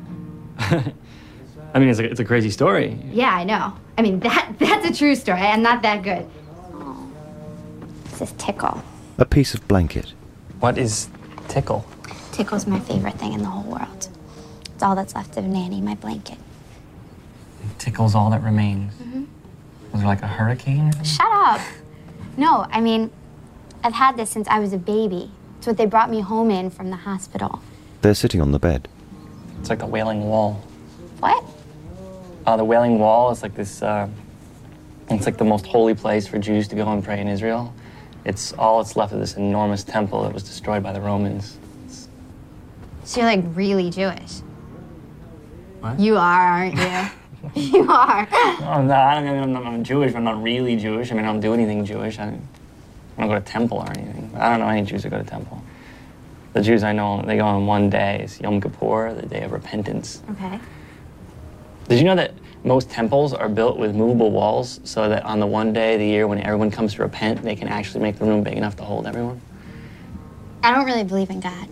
I mean, it's a, it's a crazy story. Yeah, I know. I mean, that that's a true story. I'm not that good. Oh, this is Tickle. A piece of blanket. What is Tickle? Tickle's my favorite thing in the whole world. It's all that's left of Nanny, my blanket. Tickle's all that remains. Mm-hmm. Was there like a hurricane? Shut up. No, I mean, I've had this since I was a baby. It's what they brought me home in from the hospital. They're sitting on the bed. It's like the Wailing Wall. What? Uh, the Wailing Wall is like this, uh, it's like the most holy place for Jews to go and pray in Israel. It's all that's left of this enormous temple that was destroyed by the Romans. It's... So you're like really Jewish. What? You are, aren't you? You are. No, I'm not, I don't, I'm, not, I'm Jewish, but I'm not really Jewish. I mean, I don't do anything Jewish. I don't, I don't go to temple or anything. I don't know any Jews that go to temple. The Jews I know, they go on one day. It's Yom Kippur, the day of repentance. Okay. Did you know that most temples are built with movable walls so that on the one day of the year when everyone comes to repent, they can actually make the room big enough to hold everyone? I don't really believe in God.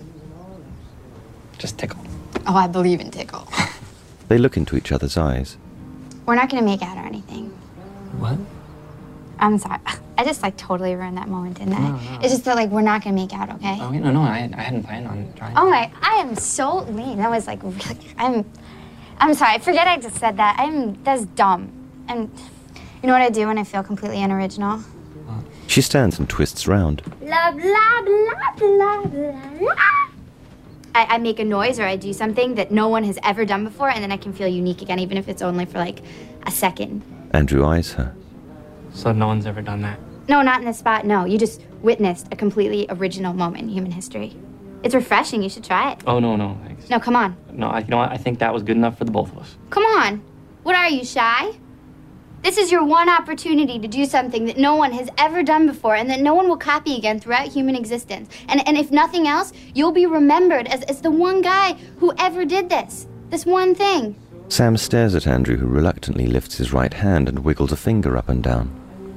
Just Tickle. Oh, I believe in Tickle. They look into each other's eyes. We're not gonna make out or anything. What? I'm sorry. I just like totally ruined that moment, didn't I? No, no. It's just that like we're not gonna make out, okay? Oh, no, no, I, I hadn't planned on trying. Oh my, I am so lame. That was like really, I'm, I'm sorry. Forget I just said that. I'm, that's dumb. And you know what I do when I feel completely unoriginal? She stands and twists round. Blah, blah, blah, blah, blah, blah. I, I make a noise or I do something that no one has ever done before, and then I can feel unique again, even if it's only for like a second. Andrew eyes her. So no one's ever done that? No, not in this spot, no. You just witnessed a completely original moment in human history. It's refreshing. You should try it. Oh, no, no, thanks. No, come on. No, I, you know what? I think that was good enough for the both of us. Come on. What are you, shy? This is your one opportunity to do something that no one has ever done before and that no one will copy again throughout human existence. And, and if nothing else, you'll be remembered as, as the one guy who ever did this. This one thing. Sam stares at Andrew, who reluctantly lifts his right hand and wiggles a finger up and down.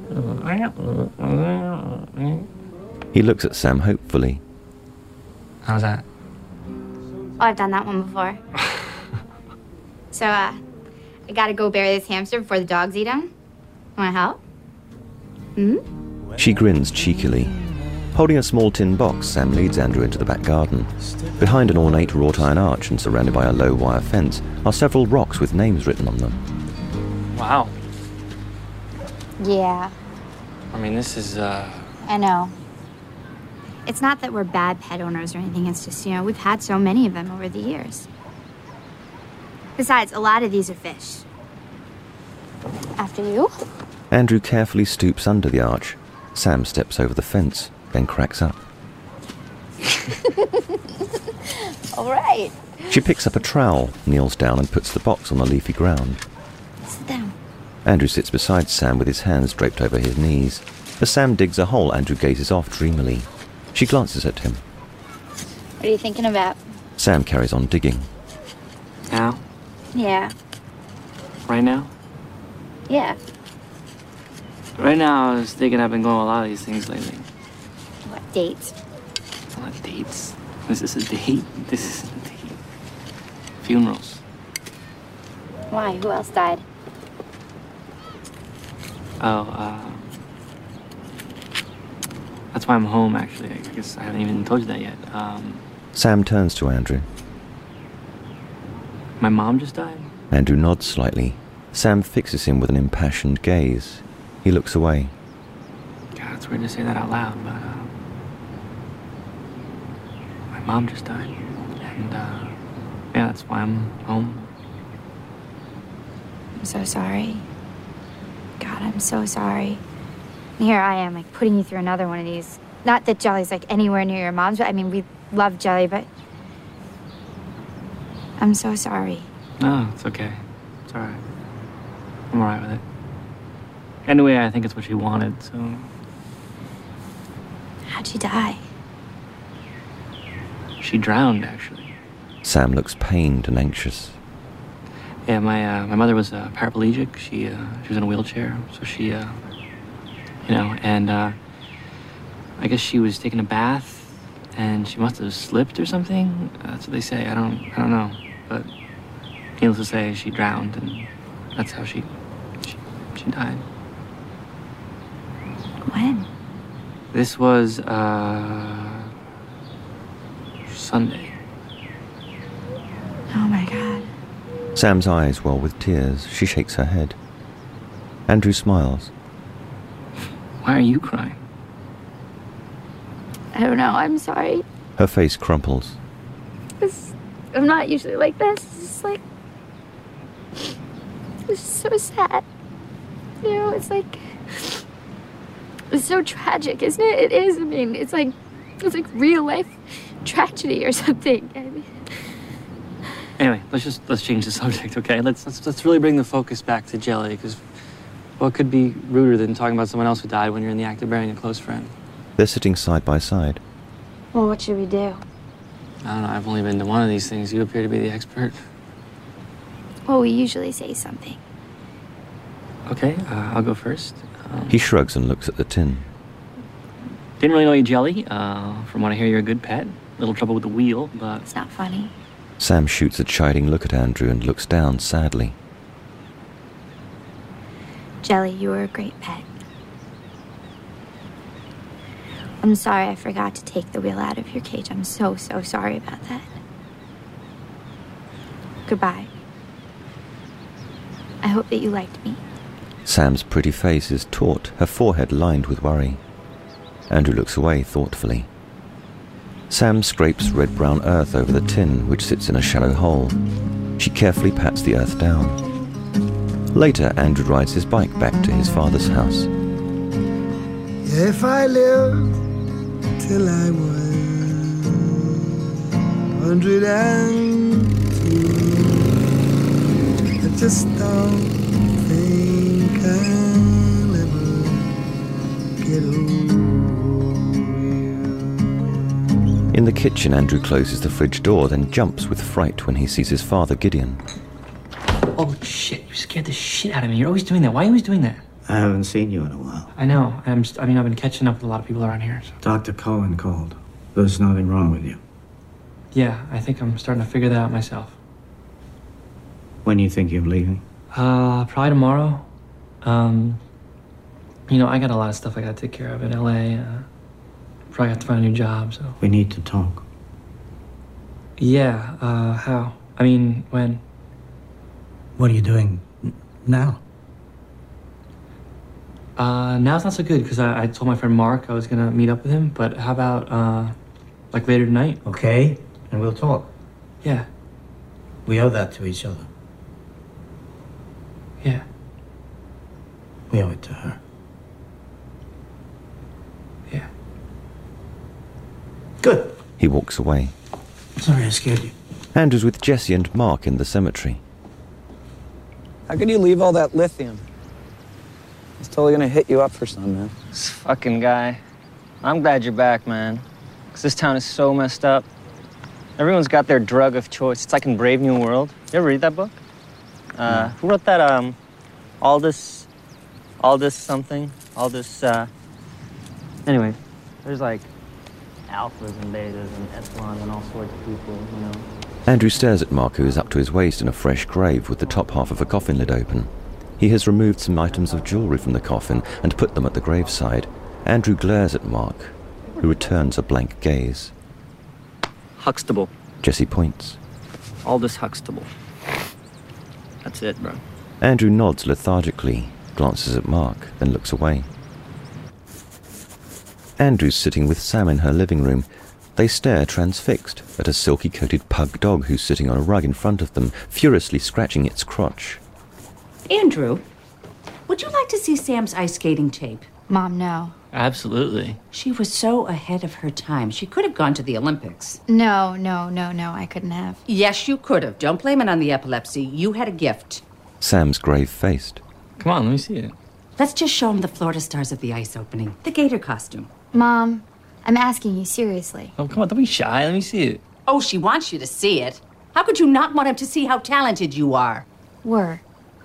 He looks at Sam hopefully. How's that? Oh, I've done that one before. So, uh, I gotta go bury this hamster before the dogs eat him. Wanna help? Hmm? She grins cheekily. Holding a small tin box, Sam leads Andrew into the back garden. Behind an ornate wrought iron arch and surrounded by a low wire fence are several rocks with names written on them. Wow. Yeah, I mean, this is, uh... I know. It's not that we're bad pet owners or anything, it's just, you know, we've had so many of them over the years. Besides, a lot of these are fish. After you? Andrew carefully stoops under the arch. Sam steps over the fence, then cracks up. All right. She picks up a trowel, kneels down and puts the box on the leafy ground. Sit down. Andrew sits beside Sam with his hands draped over his knees. As Sam digs a hole, Andrew gazes off dreamily. She glances at him. What are you thinking about? Sam carries on digging. Now? Yeah. Right now? Yeah. Right now, I was thinking I've been going to a lot of these things lately. What, dates? What dates? Is this a date? This is a date. Funerals. Why? Who else died? Oh, uh... that's why I'm home, actually. I guess I haven't even told you that yet. Um... Sam turns to Andrew. My mom just died? Andrew nods slightly. Sam fixes him with an impassioned gaze. He looks away. God, it's weird to say that out loud, but uh, my mom just died. And uh, yeah, that's why I'm home. I'm so sorry. God, I'm so sorry. And here I am, like, putting you through another one of these. Not that Jelly's, like, anywhere near your mom's, but, I mean, we love Jelly, but... I'm so sorry. No, it's okay. It's all right. I'm all right with it. Anyway, I think it's what she wanted, so... How'd she die? She drowned, actually. Sam looks pained and anxious. Yeah, my uh, my mother was uh, paraplegic. She uh, she was in a wheelchair, so she, uh, you know, and uh, I guess she was taking a bath, and she must have slipped or something. That's what they say. I don't I don't know, but needless to say, she drowned, and that's how she she, she died. When? This was uh, Sunday. Oh my God. Sam's eyes well with tears. She shakes her head. Andrew smiles. Why are you crying? I don't know. I'm sorry. Her face crumples. It's, I'm not usually like this. It's just like... It's so sad. You know, it's like... It's so tragic, isn't it? It is. I mean, it's like... It's like real life tragedy or something. I mean... Anyway, let's just let's change the subject, okay? Let's let's let's really bring the focus back to Jelly, because what could be ruder than talking about someone else who died when you're in the act of burying a close friend? They're sitting side by side. Well, what should we do? I don't know. I've only been to one of these things. You appear to be the expert. Well, we usually say something. Okay, uh, I'll go first. Um, He shrugs and looks at the tin. Didn't really know you, Jelly. Uh, from what I hear, you're a good pet. Little trouble with the wheel, but it's not funny. Sam shoots a chiding look at Andrew and looks down sadly. Jelly, you were a great pet. I'm sorry I forgot to take the wheel out of your cage. I'm so, so sorry about that. Goodbye. I hope that you liked me. Sam's pretty face is taut, her forehead lined with worry. Andrew looks away thoughtfully. Sam scrapes red-brown earth over the tin, which sits in a shallow hole. She carefully pats the earth down. Later, Andrew rides his bike back to his father's house. If I lived till I was a hundred and two, I just don't think I'll ever get old. In the kitchen, Andrew closes the fridge door, then jumps with fright when he sees his father, Gideon. oh shit! You scared the shit out of me. You're always doing that. Why are you always doing that? I haven't seen you in a while. I know. I'm. Just, I mean, I've been catching up with a lot of people around here. So. Doctor Cohen called. There's nothing wrong with you. Yeah, I think I'm starting to figure that out myself. When do you think you're leaving? Uh, probably tomorrow. Um, you know, I got a lot of stuff I got to take care of in L A. Uh, probably have to find a new job, so. We need to talk. Yeah, uh, how? I mean, when? What are you doing n- now? Uh, now's not so good, because I, I told my friend Mark I was gonna meet up with him, but how about, uh, like later tonight? Okay, and we'll talk. Yeah. We owe that to each other. Yeah. We owe it to her. Yeah. Good. He walks away. Sorry I scared you. Andrew's with Jesse and Mark in the cemetery. How could you leave all that lithium? It's totally gonna hit you up for some, man. This fucking guy. I'm glad you're back, man. Because this town is so messed up. Everyone's got their drug of choice. It's like in Brave New World. You ever read that book? Uh, who wrote that, um, Aldous, Aldous something? Aldous, uh... Anyway, there's like alphas and betas and epsilon and all sorts of people, you know. Andrew stares at Mark, who is up to his waist in a fresh grave with the top half of a coffin lid open. He has removed some items of jewellery from the coffin and put them at the graveside. Andrew glares at Mark, who returns a blank gaze. Huxtable. Jesse points. Aldous Huxtable. That's it, bro. Andrew nods lethargically, glances at Mark, then looks away. Andrew's sitting with Sam in her living room. They stare transfixed at a silky-coated pug dog who's sitting on a rug in front of them, furiously scratching its crotch. Andrew, would you like to see Sam's ice skating tape? Mom, no. Absolutely. She was so ahead of her time. She could have gone to the Olympics. No, no, no, no, I couldn't have. Yes, you could have. Don't blame it on the epilepsy. You had a gift. Sam's grave-faced. Come on, let me see it. Let's just show him the Florida Stars of the Ice opening. The gator costume. Mom, I'm asking you seriously. Oh, come on, don't be shy. Let me see it. Oh, she wants you to see it. How could you not want him to see how talented you are? Were.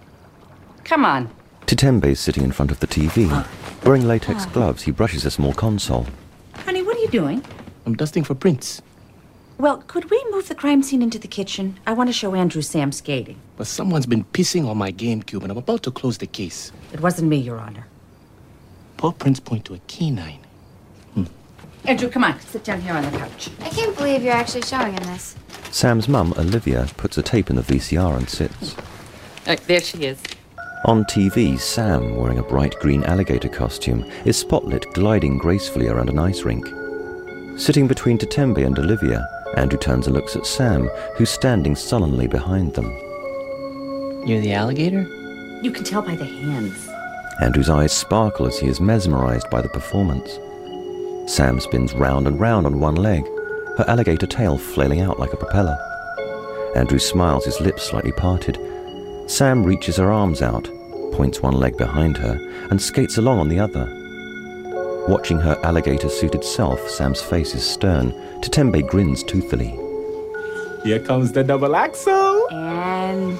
Come on. Titembe's sitting in front of the T V. Wearing latex gloves, he brushes a small console. Honey, what are you doing? I'm dusting for prints. Well, could we move the crime scene into the kitchen? I want to show Andrew Sam skating. But someone's been pissing on my GameCube, and I'm about to close the case. It wasn't me, Your Honor. Paw prints point to a canine. Hmm. Andrew, come on. Sit down here on the couch. I can't believe you're actually showing him this. Sam's mum, Olivia, puts a tape in the V C R and sits. Oh, there she is. On T V, Sam, wearing a bright green alligator costume, is spotlit gliding gracefully around an ice rink. Sitting between Titembe and Olivia, Andrew turns and looks at Sam, who's standing sullenly behind them. You're the alligator? You can tell by the hands. Andrew's eyes sparkle as he is mesmerized by the performance. Sam spins round and round on one leg, her alligator tail flailing out like a propeller. Andrew smiles, his lips slightly parted. Sam reaches her arms out, points one leg behind her, and skates along on the other. Watching her alligator-suited self, Sam's face is stern. Titembe grins toothily. Here comes the double axel. And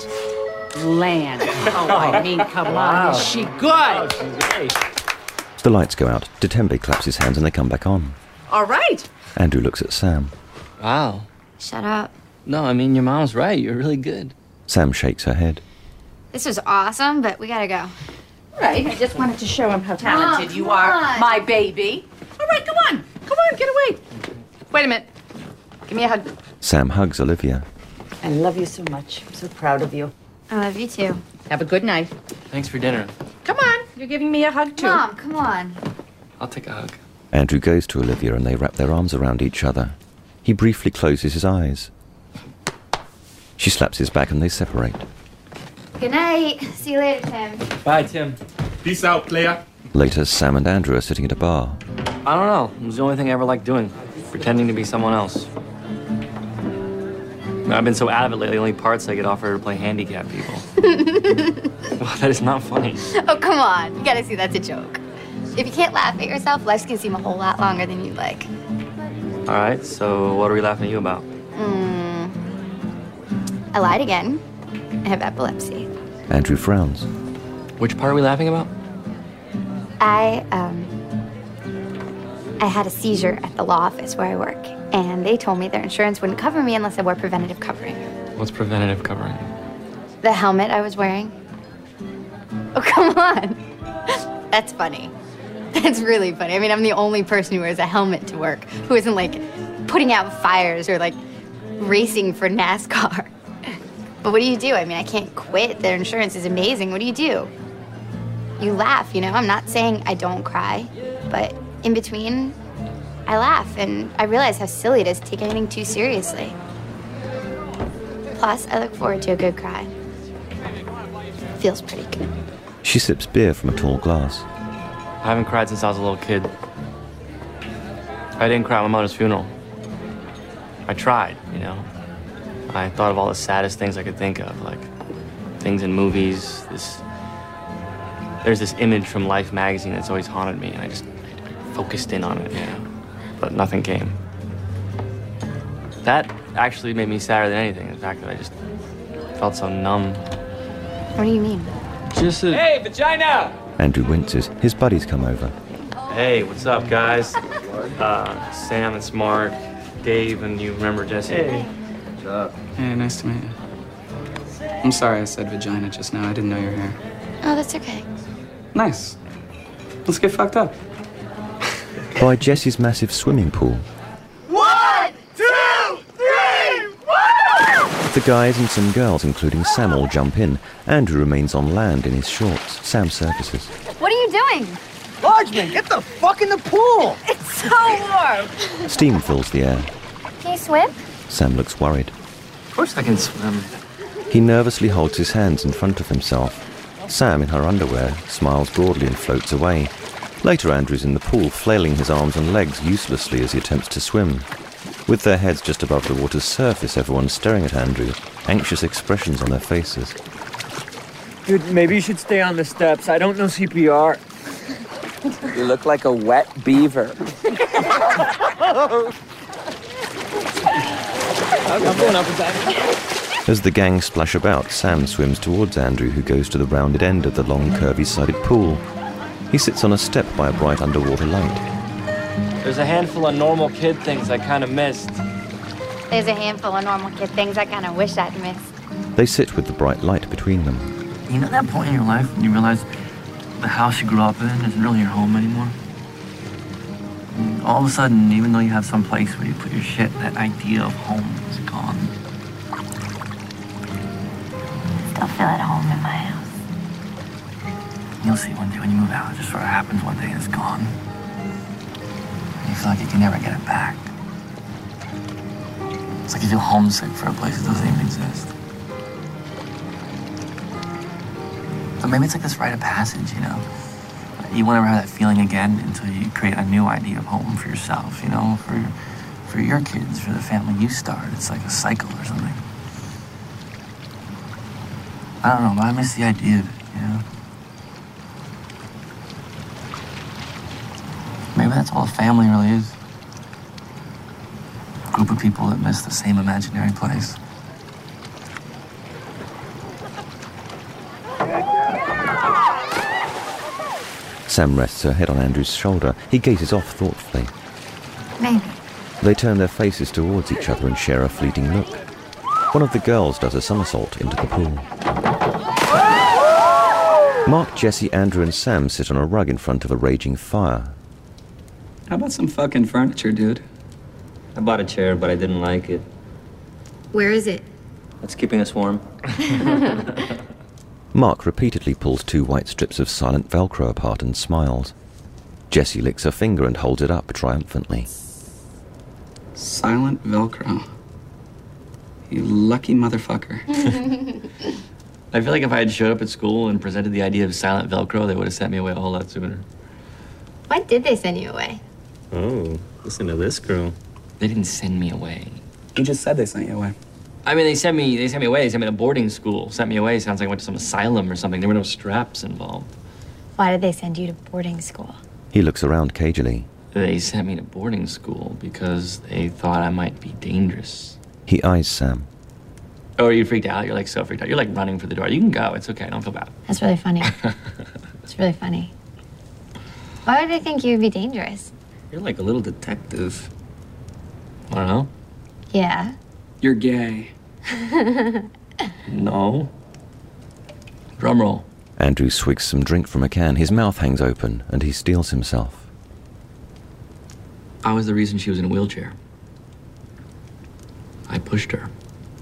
land. Oh, I mean, come Wow. on. Is she good? Oh, she's great. The lights go out. Titembe claps his hands and they come back on. All right. Andrew looks at Sam. Wow. Shut up. No, I mean, your mom's right. You're really good. Sam shakes her head. This was awesome, but we gotta go. Right. I just wanted to show him how talented Mom, you come are, on. my baby. All right, come on. Come on, get away. Wait a minute. Give me a hug. Sam hugs Olivia. I love you so much. I'm so proud of you. I love you too. Have a good night. Thanks for dinner. Come on. You're giving me a hug, too. Mom, come on. I'll take a hug. Andrew goes to Olivia and they wrap their arms around each other. He briefly closes his eyes. She slaps his back and they separate. Good night. See you later, Tim. Bye, Tim. Peace out, player. Later, Sam and Andrew are sitting at a bar. I don't know. It was the only thing I ever liked doing. Pretending to be someone else. I've been so out of it lately, the only parts I get offered are to play handicap people. Well, that is not funny. Oh, come on. You gotta see that's a joke. If you can't laugh at yourself, life's gonna seem a whole lot longer than you'd like. All right, so what are we laughing at you about? Mm. I lied again. I have epilepsy. Andrew frowns. Which part are we laughing about? I, um... I had a seizure at the law office where I work, and they told me their insurance wouldn't cover me unless I wore preventative covering. What's preventative covering? The helmet I was wearing. Oh, come on. That's funny. That's really funny. I mean, I'm the only person who wears a helmet to work, who isn't, like, putting out fires or, like, racing for NASCAR. But what do you do? I mean, I can't quit. Their insurance is amazing. What do you do? You laugh, you know? I'm not saying I don't cry, but in between, I laugh, and I realize how silly it is to take anything too seriously. Plus, I look forward to a good cry. Feels pretty good. She sips beer from a tall glass. I haven't cried since I was a little kid. I didn't cry at my mother's funeral. I tried, you know. I thought of all the saddest things I could think of, like things in movies. This, there's this image from Life magazine that's always haunted me, and I just I focused in on it, you know. But nothing came. That actually made me sadder than anything. The fact that I just felt so numb. What do you mean? Just a... Hey, vagina! Andrew winces. His buddies come over. Hey, what's up, guys? Uh, Sam, it's Mark, Dave, and you remember Jesse? Hey. What's up? Hey, nice to meet you. I'm sorry I said vagina just now. I didn't know your hair. Oh, that's okay. Nice. Let's get fucked up. By Jesse's massive swimming pool. One, two, three, one! The guys and some girls, including Sam, all jump in. Andrew remains on land in his shorts. Sam surfaces. What are you doing? Largeman, get the fuck in the pool! It's so warm. Steam fills the air. Can you swim? Sam looks worried. Of course I can swim. He nervously holds his hands in front of himself. Sam, in her underwear, smiles broadly and floats away. Later, Andrew's in the pool, flailing his arms and legs uselessly as he attempts to swim. With their heads just above the water's surface, everyone's staring at Andrew, anxious expressions on their faces. Dude, maybe you should stay on the steps. I don't know C P R. You look like a wet beaver. I'm going up and down. As the gang splash about, Sam swims towards Andrew, who goes to the rounded end of the long, curvy-sided pool. He sits on a step by a bright underwater light. There's a handful of normal kid things I kind of missed. There's a handful of normal kid things I kind of wish I'd missed. They sit with the bright light between them. You know that point in your life when you realize the house you grew up in isn't really your home anymore? And all of a sudden, even though you have some place where you put your shit, that idea of home is gone. Still feel at home in my house. You'll see one day when you move out, it just sort of happens one day and it's gone. You feel like you can never get it back. It's like you feel homesick for a place that doesn't even exist. But maybe it's like this rite of passage, you know? You won't ever have that feeling again until you create a new idea of home for yourself, you know? For your, for your kids, for the family you start. It's like a cycle or something. I don't know, but I miss the idea of it, you know? Maybe that's all a family really is. A group of people that miss the same imaginary place. Sam rests her head on Andrew's shoulder. He gazes off thoughtfully. Maybe. They turn their faces towards each other and share a fleeting look. One of the girls does a somersault into the pool. Mark, Jesse, Andrew and Sam sit on a rug in front of a raging fire. How about some fucking furniture, dude? I bought a chair, but I didn't like it. Where is it? It's keeping us warm. Mark repeatedly pulls two white strips of silent Velcro apart and smiles. Jessie licks her finger and holds it up triumphantly. Silent Velcro. You lucky motherfucker. I feel like if I had showed up at school and presented the idea of silent Velcro, they would have sent me away a whole lot sooner. Why did they send you away? Oh, listen to this girl. They didn't send me away. You just said they sent you away. I mean, they sent me, they sent me away. They sent me to boarding school. Sent me away sounds like I went to some asylum or something. There were no straps involved. Why did they send you to boarding school? He looks around cagily. They sent me to boarding school because they thought I might be dangerous. He eyes Sam. Oh, are you freaked out? You're like so freaked out. You're like running for the door. You can go. It's okay. Don't feel bad. That's really funny. It's really funny. Why would they think you'd be dangerous? You're like a little detective. I don't know. Yeah. You're gay. No. Drum roll. Andrew swigs some drink from a can. His mouth hangs open and he steels himself. I was the reason she was in a wheelchair. I pushed her.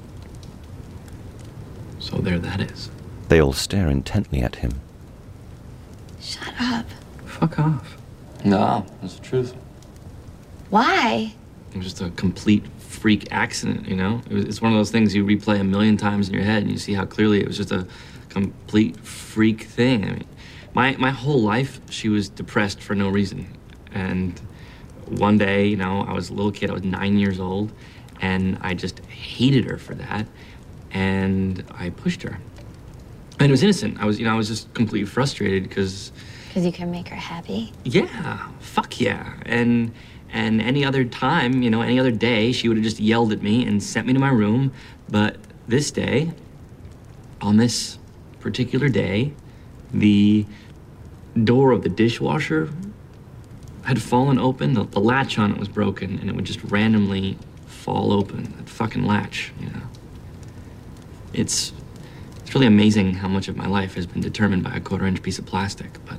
So there that is. They all stare intently at him. Shut up. Fuck off. No, that's the truth. Why? It was just a complete freak accident, you know? It was, it's one of those things you replay a million times in your head and you see how clearly it was just a complete freak thing. I mean, my, my whole life, she was depressed for no reason. And one day, you know, I was a little kid, I was nine years old, and I just hated her for that. And I pushed her. And it was innocent. I was, you know, I was just completely frustrated because... Because you can make her happy? Yeah, fuck yeah. And and any other time, you know, any other day, she would have just yelled at me and sent me to my room. But this day, on this particular day, the door of the dishwasher had fallen open. The, the latch on it was broken, and it would just randomly fall open. That fucking latch, you know. It's, it's really amazing how much of my life has been determined by a quarter-inch piece of plastic, but...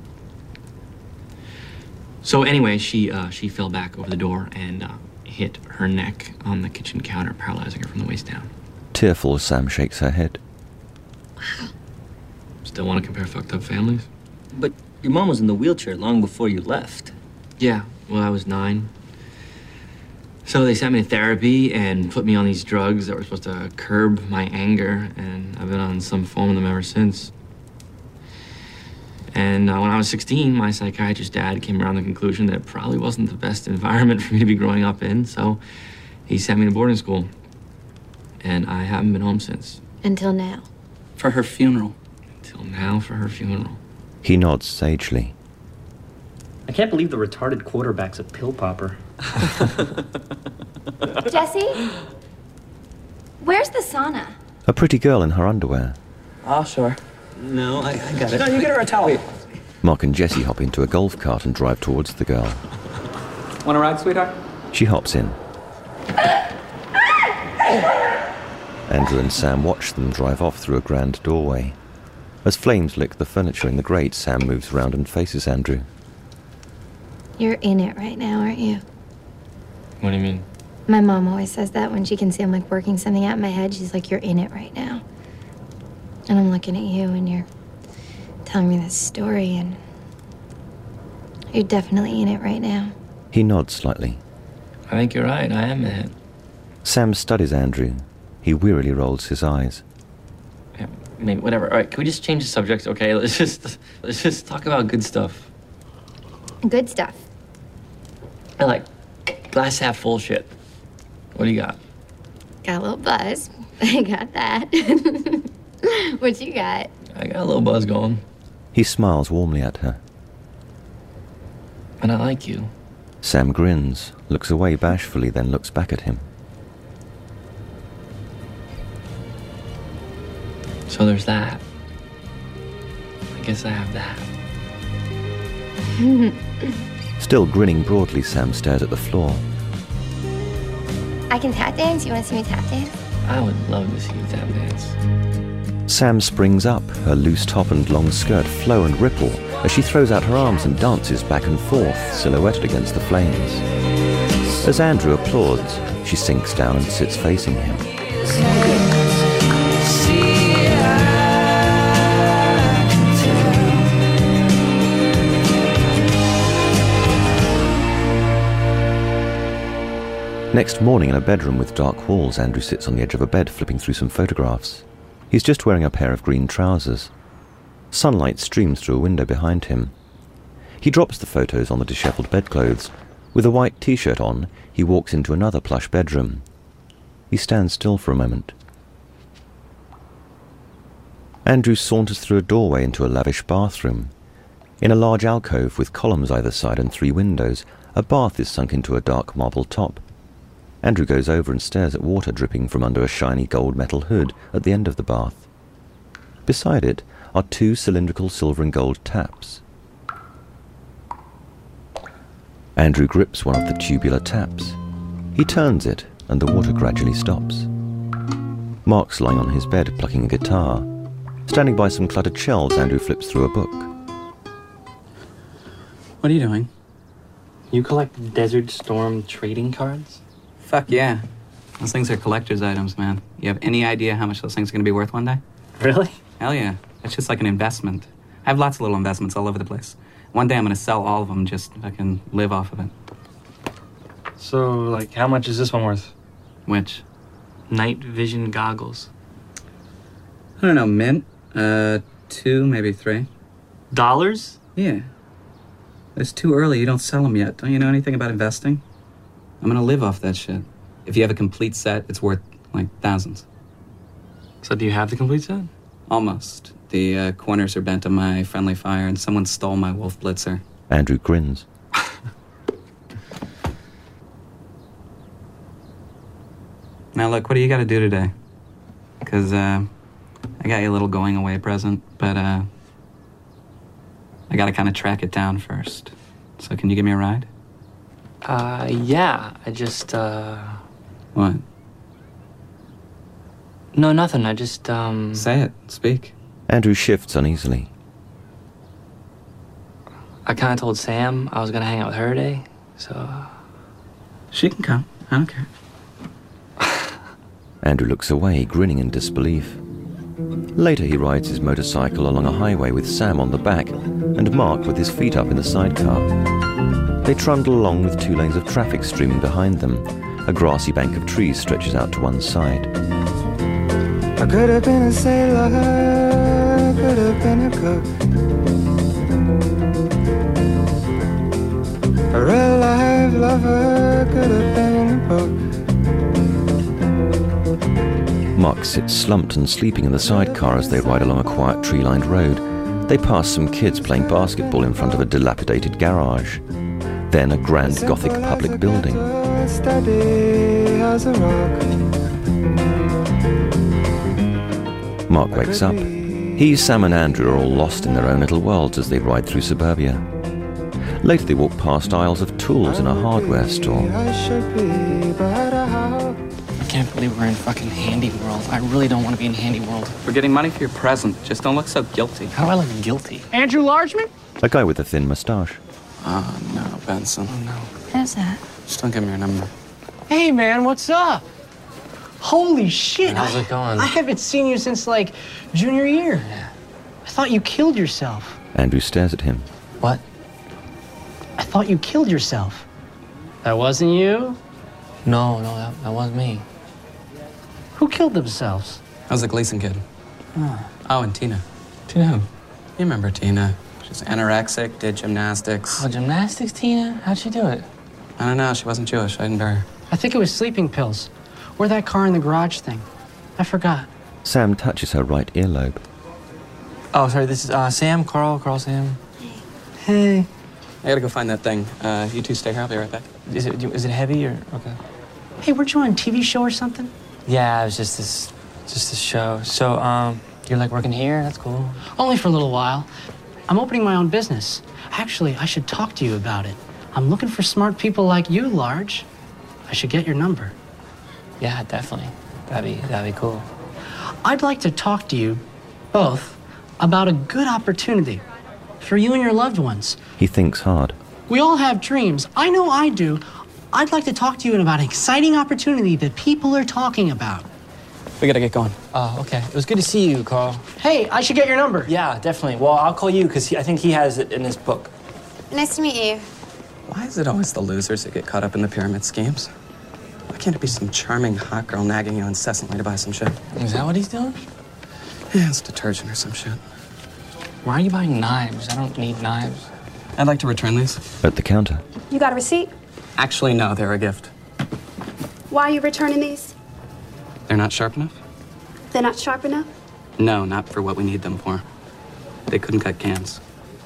So anyway, she uh, she fell back over the door and uh, hit her neck on the kitchen counter, paralyzing her from the waist down. Tearful, Sam shakes her head. Still want to compare fucked up families? But your mom was in the wheelchair long before you left. Yeah, well, I was nine. So they sent me to therapy and put me on these drugs that were supposed to curb my anger, and I've been on some form of them ever since. And uh, when I was sixteen, my psychiatrist dad came around to the conclusion that it probably wasn't the best environment for me to be growing up in, so he sent me to boarding school. And I haven't been home since. Until now. For her funeral. Until now for her funeral. He nods sagely. I can't believe the retarded quarterback's a pill popper. Jesse? Where's the sauna? A pretty girl in her underwear. Oh, sure. No, I, I got it. No, you get her a towel. Wait. Mark and Jessie hop into a golf cart and drive towards the girl. Want a ride, sweetheart? She hops in. Andrew and Sam watch them drive off through a grand doorway. As flames lick the furniture in the grate, Sam moves around and faces Andrew. You're in it right now, aren't you? What do you mean? My mom always says that when she can see I'm like working something out in my head. She's like, you're in it right now. And I'm looking at you and you're telling me this story and you're definitely in it right now. He nods slightly. I think you're right, I am in it. Sam studies Andrew. He wearily rolls his eyes. Yeah, maybe, whatever. All right, can we just change the subject, okay? Let's just, let's just talk about good stuff. Good stuff. I like glass half full shit. What do you got? Got a little buzz. I got that. What you got? I got a little buzz going. He smiles warmly at her. And I like you. Sam grins, looks away bashfully, then looks back at him. So there's that. I guess I have that. Still grinning broadly, Sam stares at the floor. I can tap dance. You want to see me tap dance? I would love to see you tap dance. Sam springs up, her loose top and long skirt flow and ripple as she throws out her arms and dances back and forth, silhouetted against the flames. As Andrew applauds, she sinks down and sits facing him. Next morning, in a bedroom with dark walls, Andrew sits on the edge of a bed flipping through some photographs. He's just wearing a pair of green trousers. Sunlight streams through a window behind him. He drops the photos on the dishevelled bedclothes. With a white t-shirt on, he walks into another plush bedroom. He stands still for a moment. Andrew saunters through a doorway into a lavish bathroom. In a large alcove with columns either side and three windows, a bath is sunk into a dark marble top. Andrew goes over and stares at water dripping from under a shiny gold metal hood at the end of the bath. Beside it are two cylindrical silver and gold taps. Andrew grips one of the tubular taps. He turns it, and the water gradually stops. Mark's lying on his bed, plucking a guitar. Standing by some cluttered shelves, Andrew flips through a book. What are you doing? You collect Desert Storm trading cards? Fuck yeah. Those things are collector's items, man. You have any idea how much those things are going to be worth one day? Really? Hell yeah. It's just like an investment. I have lots of little investments all over the place. One day I'm going to sell all of them just so I can live off of it. So, like, how much is this one worth? Which? Night vision goggles. I don't know, mint? Uh, two, maybe three. Dollars? Yeah. It's too early. You don't sell them yet. Don't you know anything about investing? I'm gonna live off that shit. If you have a complete set, it's worth, like, thousands. So do you have the complete set? Almost. The uh, corners are bent on my friendly fire, and someone stole my Wolf Blitzer. Andrew grins. Now, look, what do you gotta do today? Because, uh, I got you a little going-away present, but, uh, I gotta kind of track it down first. So can you give me a ride? Uh, yeah. I just, uh... What? No, nothing. I just, um... Say it. Speak. Andrew shifts uneasily. I kind of told Sam I was going to hang out with her today, so... She can come. I don't care. Andrew looks away, grinning in disbelief. Later he rides his motorcycle along a highway with Sam on the back and Mark with his feet up in the sidecar. They trundle along with two lanes of traffic streaming behind them. A grassy bank of trees stretches out to one side. I could have been a sailor, could have been a cook, a real life lover, could have been a book. Mark sits slumped and sleeping in the sidecar as they ride along a quiet tree-lined road. They pass some kids playing basketball in front of a dilapidated garage. Then a grand Gothic public building. Steady as a rock. Mark wakes up. He, Sam and Andrew are all lost in their own little worlds as they ride through suburbia. Later they walk past aisles of tools in a hardware store. I can't believe we're in fucking Handy World. I really don't want to be in Handy World. We're getting money for your present. Just don't look so guilty. How do I look guilty? Andrew Largeman? A guy with a thin moustache. Oh, no, Benson. Oh, no. How's that? Just don't give me your number. Hey, man, what's up? Holy shit. How's it going? I haven't seen you since, like, junior year. Yeah. I thought you killed yourself. Andrew stares at him. What? I thought you killed yourself. That wasn't you? No, no, that, that wasn't me. Who killed themselves? That was a Gleason kid. Oh. Oh, and Tina. Tina who? You remember Tina. She's anorexic, did gymnastics. Oh, gymnastics, Tina? How'd she do it? I don't know. She wasn't Jewish. I didn't bury her. I think it was sleeping pills. Or that car in the garage thing. I forgot. Sam touches her right earlobe. Oh, sorry, this is uh, Sam, Carl, Carl, Sam. Hey. I gotta go find that thing. Uh, you two stay here. I'll be right back. Is it, is it heavy or, okay. Hey, weren't you on a T V show or something? Yeah, it was just this, just this show. So, um, you're like working here? That's cool. Only for a little while. I'm opening my own business. Actually, I should talk to you about it. I'm looking for smart people like you, Large. I should get your number. Yeah, definitely. That'd be, that'd be cool. I'd like to talk to you, both, about a good opportunity for you and your loved ones. He thinks hard. We all have dreams. I know I do. I'd like to talk to you about an exciting opportunity that people are talking about. We gotta get going. Oh, okay. It was good to see you, Carl. Hey, I should get your number. Yeah, definitely. Well, I'll call you because I think he has it in his book. Nice to meet you. Why is it always the losers that get caught up in the pyramid schemes? Why can't it be some charming hot girl nagging you incessantly to buy some shit? Is that what he's doing? Yeah, it's detergent or some shit. Why are you buying knives? I don't need knives. I'd like to return these. At the counter. You got a receipt? Actually, no, they're a gift. Why are you returning these? They're not sharp enough? They're not sharp enough? No, not for what we need them for. They couldn't cut cans.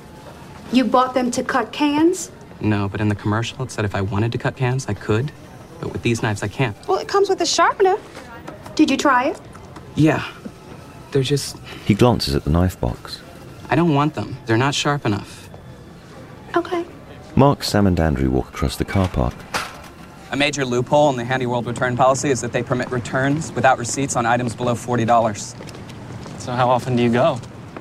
You bought them to cut cans? No, but in the commercial it said if I wanted to cut cans, I could. But with these knives, I can't. Well, it comes with a sharpener. Did you try it? Yeah. They're just... He glances at the knife box. I don't want them. They're not sharp enough. Okay. Mark, Sam and Andrew walk across the car park. A major loophole in the Handy World return policy is that they permit returns without receipts on items below forty dollars. So how often do you go?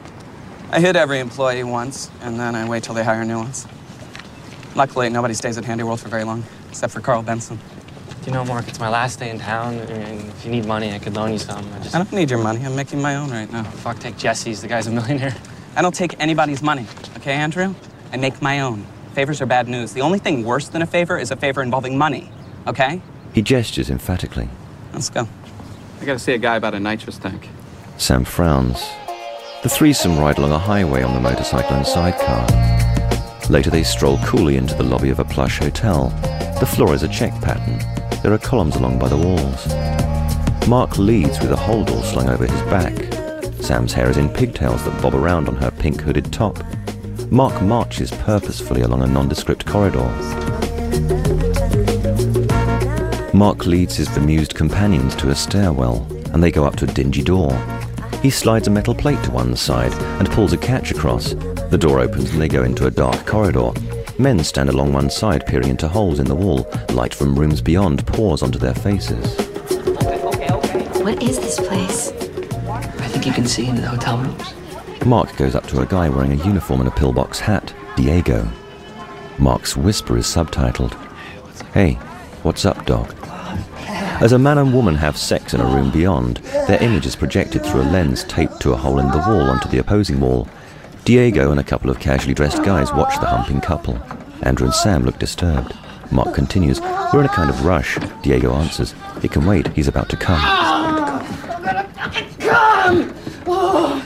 I hit every employee once, and then I wait till they hire new ones. Luckily, nobody stays at Handy World for very long, except for Carl Benson. You know, Mark, it's my last day in town, and if you need money, I could loan you some. I just... I don't need your money. I'm making my own right now. Fuck, take Jesse's. The guy's a millionaire. I don't take anybody's money, okay, Andrew? I make my own. Favors are bad news. The only thing worse than a favor is a favor involving money, okay? He gestures emphatically. Let's go. I gotta see a guy about a nitrous tank. Sam frowns. The threesome ride along a highway on the motorcycle and sidecar. Later they stroll coolly into the lobby of a plush hotel. The floor is a check pattern. There are columns along by the walls. Mark leads with a holdall slung over his back. Sam's hair is in pigtails that bob around on her pink hooded top. Mark marches purposefully along a nondescript corridor. Mark leads his bemused companions to a stairwell, and they go up to a dingy door. He slides a metal plate to one side and pulls a catch across. The door opens and they go into a dark corridor. Men stand along one side, peering into holes in the wall. Light from rooms beyond pours onto their faces. What is this place? I think you can see into the hotel rooms. Mark goes up to a guy wearing a uniform and a pillbox hat, Diego. Mark's whisper is subtitled. Hey, what's up, dog? As a man and woman have sex in a room beyond, their image is projected through a lens taped to a hole in the wall onto the opposing wall. Diego and a couple of casually dressed guys watch the humping couple. Andrew and Sam look disturbed. Mark continues, "We're in a kind of rush." Diego answers, "It can wait, he's about to come." Come! Oh.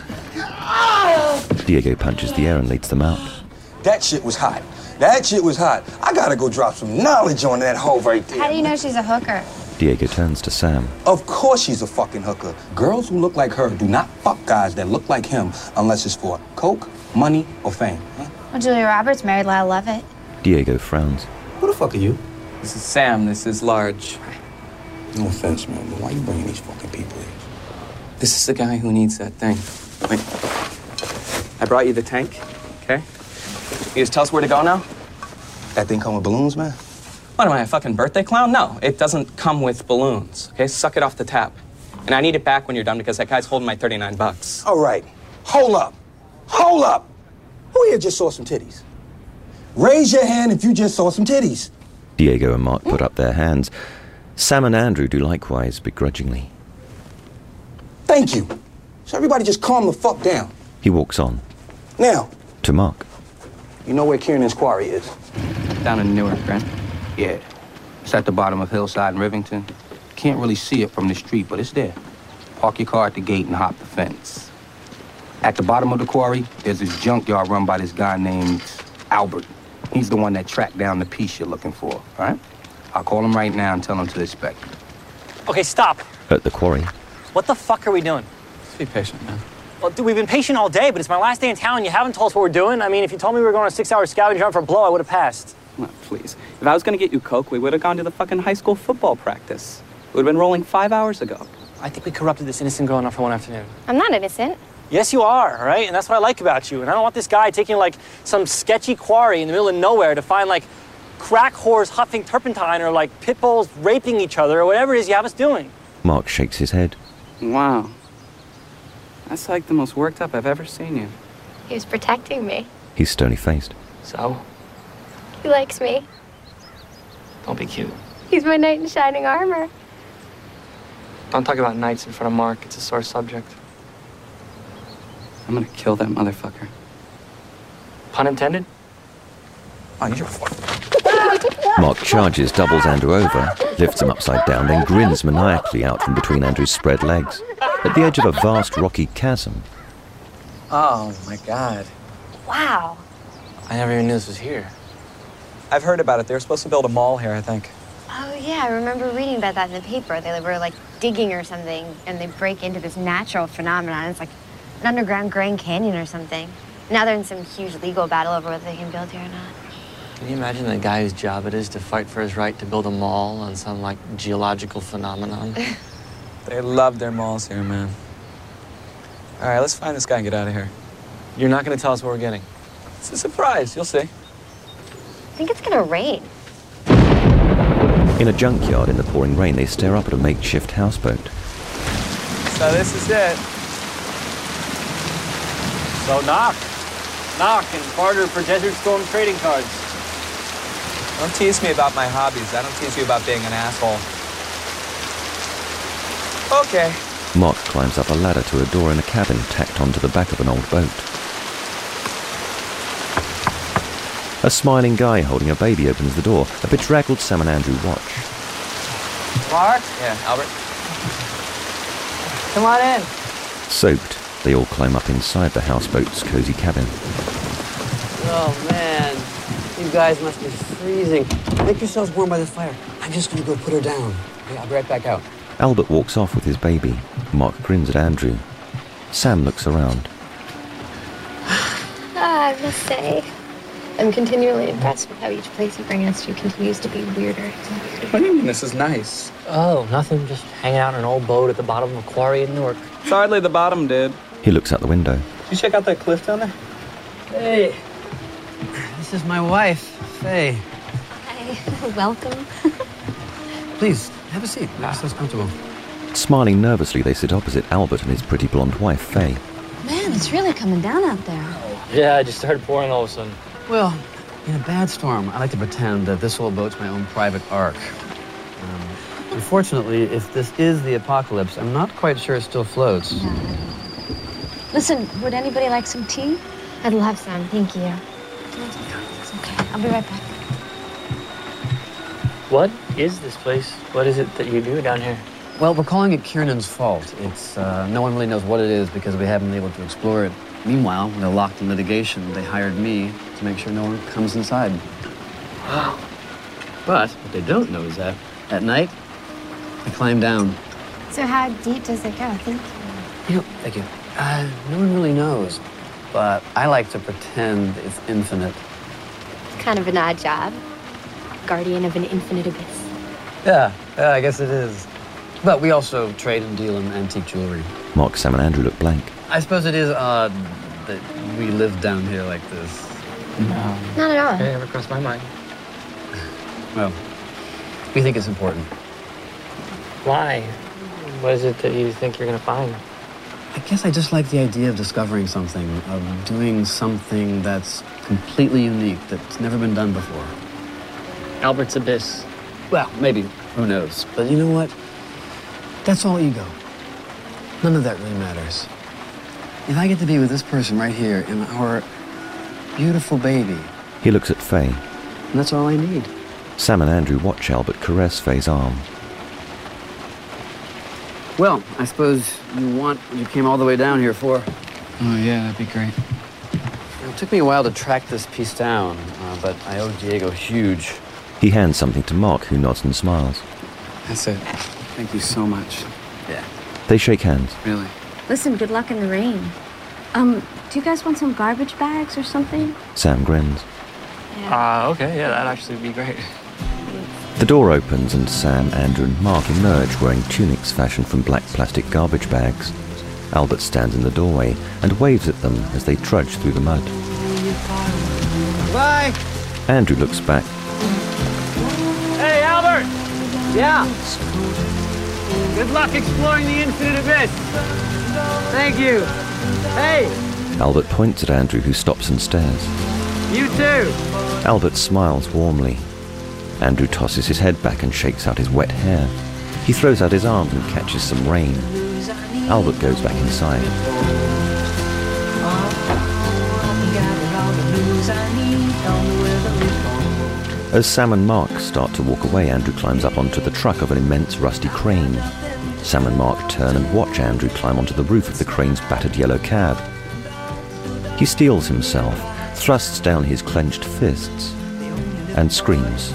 Diego punches the air and leads them out. That shit was hot. That shit was hot. I gotta go drop some knowledge on that hoe right there. How do you know she's a hooker? Diego turns to Sam. Of course she's a fucking hooker. Girls who look like her do not fuck guys that look like him unless it's for coke, money, or fame. Huh? Well, Julia Roberts married Lyle Lovett. Diego frowns. Who the fuck are you? This is Sam. This is Large. No offense, man, but why you bringing these fucking people here? This is the guy who needs that thing. Wait. I brought you the tank, okay? You just tell us where to go now? That thing come with balloons, man? What, am I, a fucking birthday clown? No, it doesn't come with balloons, okay? Suck it off the tap. And I need it back when you're done because that guy's holding my thirty-nine bucks. All right. Hold up. Hold up. Who here just saw some titties? Raise your hand if you just saw some titties. Diego and Mark put up their hands. Sam and Andrew do likewise, begrudgingly. Thank you. So everybody just calm the fuck down. He walks on. Now. To Mark. You know where Kiernan's quarry is? Down in Newark, right? Yeah. It's at the bottom of Hillside in Rivington. Can't really see it from the street, but it's there. Park your car at the gate and hop the fence. At the bottom of the quarry, there's this junkyard run by this guy named Albert. He's the one that tracked down the piece you're looking for, all right? I'll call him right now and tell him to expect you. Okay, stop. At the quarry. What the fuck are we doing? Just be patient, man. Well, dude, we've been patient all day, but it's my last day in town. You haven't told us what we're doing. I mean, if you told me we were going on a six-hour scavenger hunt for blow, I would have passed. No, please. If I was going to get you coke, we would have gone to the fucking high school football practice. We would have been rolling five hours ago. I think we corrupted this innocent girl enough for one afternoon. I'm not innocent. Yes, you are, all right? And that's what I like about you. And I don't want this guy taking, like, some sketchy quarry in the middle of nowhere to find, like, crack whores huffing turpentine or, like, pit bulls raping each other or whatever it is you have us doing. Mark shakes his head. Wow. That's like the most worked up I've ever seen you. He was protecting me. He's stony-faced. So? He likes me. Don't be cute. He's my knight in shining armor. Don't talk about knights in front of Mark. It's a sore subject. I'm gonna kill that motherfucker. Pun intended? Oh, you're Mark charges, doubles Andrew over, lifts him upside down, then grins maniacally out from between Andrew's spread legs. At the edge of a vast rocky chasm. Oh, my God. Wow. I never even knew this was here. I've heard about it. They were supposed to build a mall here, I think. Oh, yeah, I remember reading about that in the paper. They were, like, digging or something, and they break into this natural phenomenon. It's like an underground Grand Canyon or something. Now they're in some huge legal battle over whether they can build here or not. Can you imagine the guy whose job it is to fight for his right to build a mall on some, like, geological phenomenon? They love their malls here, man. All right, let's find this guy and get out of here. You're not going to tell us what we're getting? It's a surprise. You'll see. I think it's gonna rain. In a junkyard in the pouring rain, they stare up at a makeshift houseboat. So this is it. So knock. Knock and barter for Desert Storm trading cards. Don't tease me about my hobbies. I don't tease you about being an asshole. Okay. Mark climbs up a ladder to a door in a cabin tacked onto the back of an old boat. A smiling guy holding a baby opens the door. A bedraggled Sam and Andrew watch. Mark? Yeah, Albert. Come on in. Soaked, they all climb up inside the houseboat's cozy cabin. Oh, man. You guys must be freezing. Make yourselves warm by the fire. I'm just gonna go put her down. Yeah, I'll be right back out. Albert walks off with his baby. Mark grins at Andrew. Sam looks around. Ah, I must say, I'm continually impressed with how each place you bring us to continues to be weirder. What do you mean this is nice? Oh, nothing. Just hanging out in an old boat at the bottom of a quarry in Newark. It's hardly the bottom, dude. He looks out the window. Did you check out that cliff down there? Hey, this is my wife, Faye. Hi, welcome. Please, have a seat. Make yourselves comfortable. Smiling nervously, they sit opposite Albert and his pretty blonde wife, Faye. Man, it's really coming down out there. Yeah, I just started pouring all of a sudden. Well, in a bad storm, I like to pretend that this old boat's my own private ark. Um, Unfortunately, if this is the apocalypse, I'm not quite sure it still floats. No. Listen, would anybody like some tea? I'd love some, thank you. Okay, I'll be right back. What is this place? What is it that you do down here? Well, we're calling it Kiernan's Fault. It's, uh, no one really knows what it is because we haven't been able to explore it. Meanwhile, when they're locked in litigation, they hired me to make sure no one comes inside. But what they don't know is that at night, I climb down. So how deep does it go? Thank you. You know, thank you. Uh, no one really knows, but I like to pretend it's infinite. Kind of an odd job. Guardian of an infinite abyss. Yeah, yeah, I guess it is. But we also trade and deal in antique jewelry. Mark, Sam and Andrew look blank. I suppose it is odd that we live down here like this. No. Not at all. It never crossed my mind. Well, we think it's important. Why? What is it that you think you're gonna find? I guess I just like the idea of discovering something, of doing something that's completely unique, that's never been done before. Albert's Abyss. Well, maybe. Who knows? But you know what? That's all ego. None of that really matters. If I get to be with this person right here and our beautiful baby, He looks at Faye. that's all I need. Sam and Andrew watch Albert caress Faye's arm. Well, I suppose you want what you came all the way down here for. Oh, yeah, that'd be great. It took me a while to track this piece down, uh, but I owe Diego huge. He hands something to Mark, who nods and smiles. That's it. Thank you so much. Yeah. They shake hands. Really. Listen, good luck in the rain. Um, do you guys want some garbage bags or something? Sam grins. Ah, uh, okay, yeah, that'd actually be great. The door opens and Sam, Andrew and Mark emerge wearing tunics fashioned from black plastic garbage bags. Albert stands in the doorway and waves at them as they trudge through the mud. Bye! Andrew looks back. Hey, Albert! Yeah? Good luck exploring the infinite abyss. Thank you. Hey! Albert points at Andrew, who stops and stares. You too! Albert smiles warmly. Andrew tosses his head back and shakes out his wet hair. He throws out his arms and catches some rain. Albert goes back inside. As Sam and Mark start to walk away, Andrew climbs up onto the truck of an immense rusty crane. Sam and Mark turn and watch Andrew climb onto the roof of the crane's battered yellow cab. He steels himself, thrusts down his clenched fists, and screams.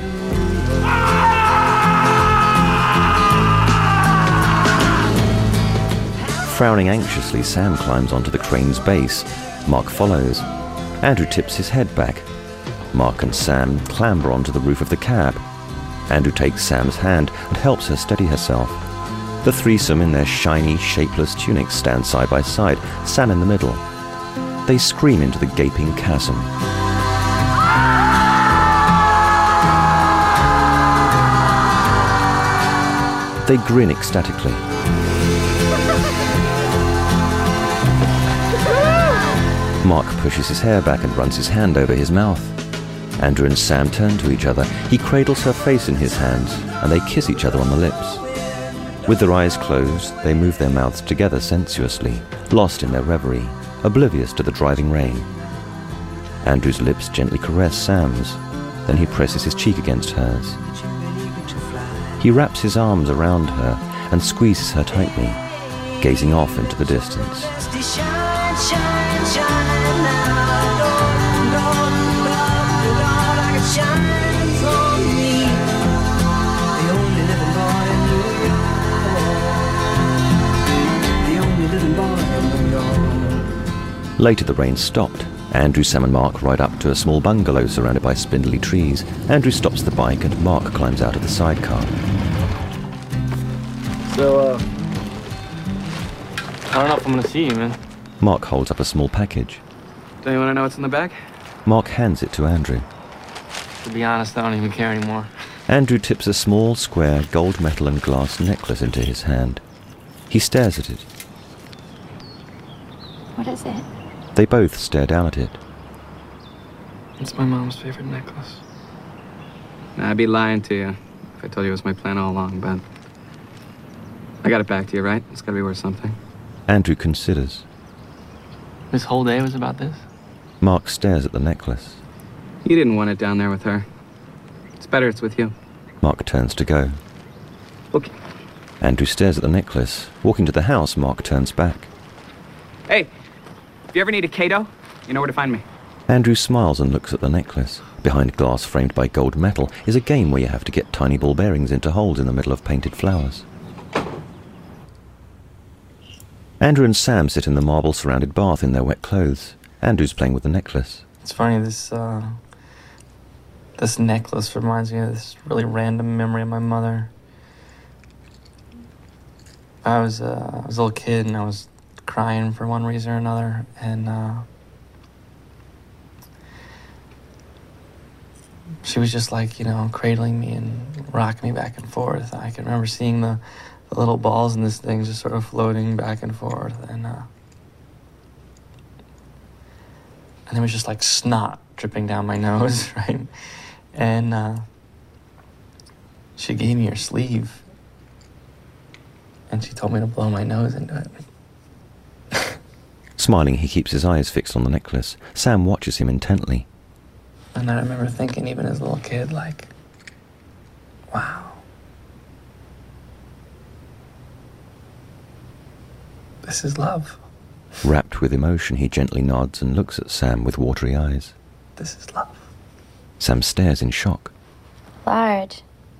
Frowning anxiously, Sam climbs onto the crane's base. Mark follows. Andrew tips his head back. Mark and Sam clamber onto the roof of the cab. Andrew takes Sam's hand and helps her steady herself. The threesome in their shiny, shapeless tunics stand side by side, Sam in the middle. They scream into the gaping chasm. They grin ecstatically. Mark pushes his hair back and runs his hand over his mouth. Andrew and Sam turn to each other. He cradles her face in his hands, and they kiss each other on the lips. With their eyes closed, they move their mouths together sensuously, lost in their reverie, oblivious to the driving rain. Andrew's lips gently caress Sam's, then he presses his cheek against hers. He wraps his arms around her and squeezes her tightly, gazing off into the distance. Later the rain stopped. Andrew, Sam and Mark ride up to a small bungalow surrounded by spindly trees. Andrew stops the bike and Mark climbs out of the sidecar. So, uh... I don't know if I'm gonna see you, man. Mark holds up a small package. Do you want to know what's in the bag? Mark hands it to Andrew. To be honest, I don't even care anymore. Andrew tips a small, square, gold metal and glass necklace into his hand. He stares at it. What is it? They both stare down at it. It's my mom's favorite necklace. Nah, I'd be lying to you if I told you it was my plan all along, but I got it back to you, right? It's gotta be worth something. Andrew considers. This whole day was about this? Mark stares at the necklace. You didn't want it down there with her. It's better it's with you. Mark turns to go. Okay. Andrew stares at the necklace. Walking to the house, Mark turns back. Hey, if you ever need a Kato, you know where to find me. Andrew smiles and looks at the necklace. Behind glass framed by gold metal is a game where you have to get tiny ball bearings into holes in the middle of painted flowers. Andrew and Sam sit in the marble-surrounded bath in their wet clothes. Andrew's playing with the necklace. It's funny, this, uh... this necklace reminds me of this really random memory of my mother. I was, uh, I was a little kid and I was crying for one reason or another, and, uh... she was just like, you know, cradling me and rocking me back and forth. I can remember seeing the, the little balls in this thing just sort of floating back and forth, and, uh... and there was just like snot dripping down my nose, right? And, uh... she gave me her sleeve. And she told me to blow my nose into it. Smiling, he keeps his eyes fixed on the necklace. Sam watches him intently. And I remember thinking, even as a little kid, like, wow. This is love. Wrapped with emotion, he gently nods and looks at Sam with watery eyes. This is love. Sam stares in shock. Large.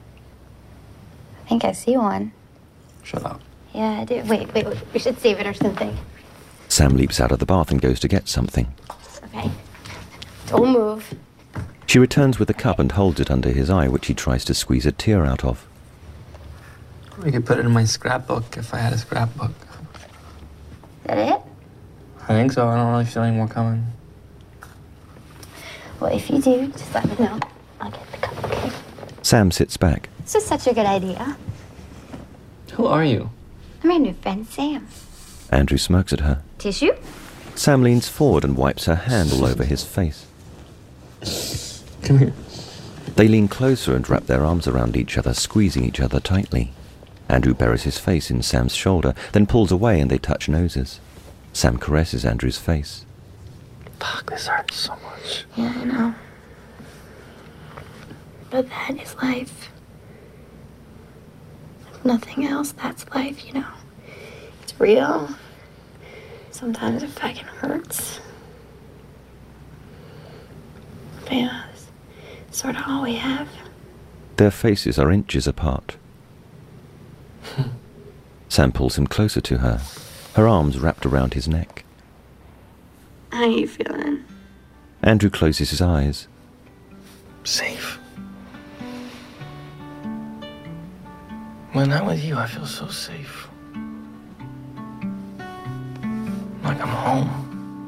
I think I see one. Shut up. Yeah, I do. Wait, wait, wait. We should save it or something. Sam leaps out of the bath and goes to get something. Okay. Don't move. She returns with a cup and holds it under his eye, which he tries to squeeze a tear out of. We could put it in my scrapbook if I had a scrapbook. Is that it? I think so. I don't really feel any more coming. Well, if you do, just let me know. I'll get the cup, okay? Sam sits back. This is such a good idea. Who are you? I'm your new friend, Sam. Andrew smirks at her. Tissue? Sam leans forward and wipes her hand all over his face. Come here. They lean closer and wrap their arms around each other, squeezing each other tightly. Andrew buries his face in Sam's shoulder, then pulls away and they touch noses. Sam caresses Andrew's face. Fuck, this hurts so much. Yeah, I know. But that is life. If nothing else, that's life, you know. It's real. Sometimes it fucking hurts. But yeah, it's sort of all we have. Their faces are inches apart. Sam pulls him closer to her, her arms wrapped around his neck. How are you feeling? Andrew closes his eyes. Safe. When I'm with you, I feel so safe. Like I'm home.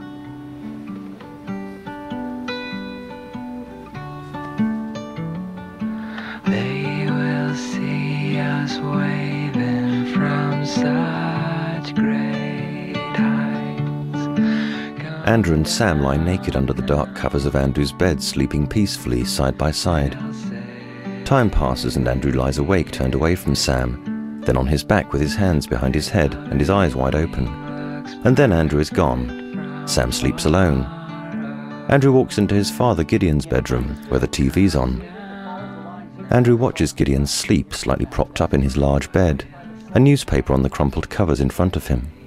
They will see us waving from such great heights. Andrew and Sam lie naked under the dark covers of Andrew's bed, sleeping peacefully side by side. Time passes and Andrew lies awake, turned away from Sam, then on his back with his hands behind his head and his eyes wide open. And then Andrew is gone. Sam sleeps alone. Andrew walks into his father Gideon's bedroom, where the T V's on. Andrew watches Gideon sleep, slightly propped up in his large bed, a newspaper on the crumpled covers in front of him.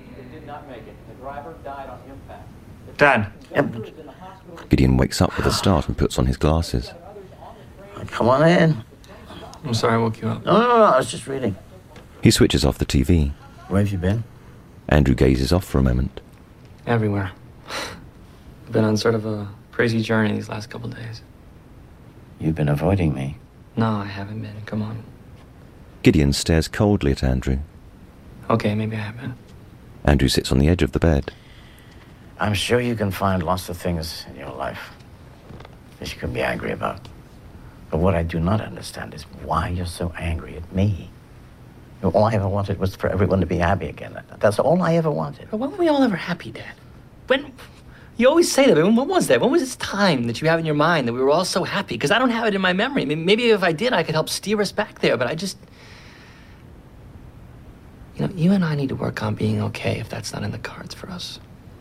Dad. Gideon wakes up with a start and puts on his glasses. Come on in. I'm sorry I woke you up. No, no, no, I was just reading. He switches off the T V. Where have you been? Andrew gazes off for a moment. Everywhere. I've been on sort of a crazy journey these last couple days. You've been avoiding me. No, I haven't been. Come on. Gideon stares coldly at Andrew. Okay, maybe I haven't. Andrew sits on the edge of the bed. I'm sure you can find lots of things in your life that you can be angry about. But what I do not understand is why you're so angry at me. All I ever wanted was for everyone to be happy again. That's all I ever wanted. But when were we all ever happy, Dad? When... You always say that, but when, when was that? When was this time that you have in your mind that we were all so happy? Because I don't have it in my memory. I mean, maybe if I did, I could help steer us back there, but I just... You know, you and I need to work on being okay if that's not in the cards for us.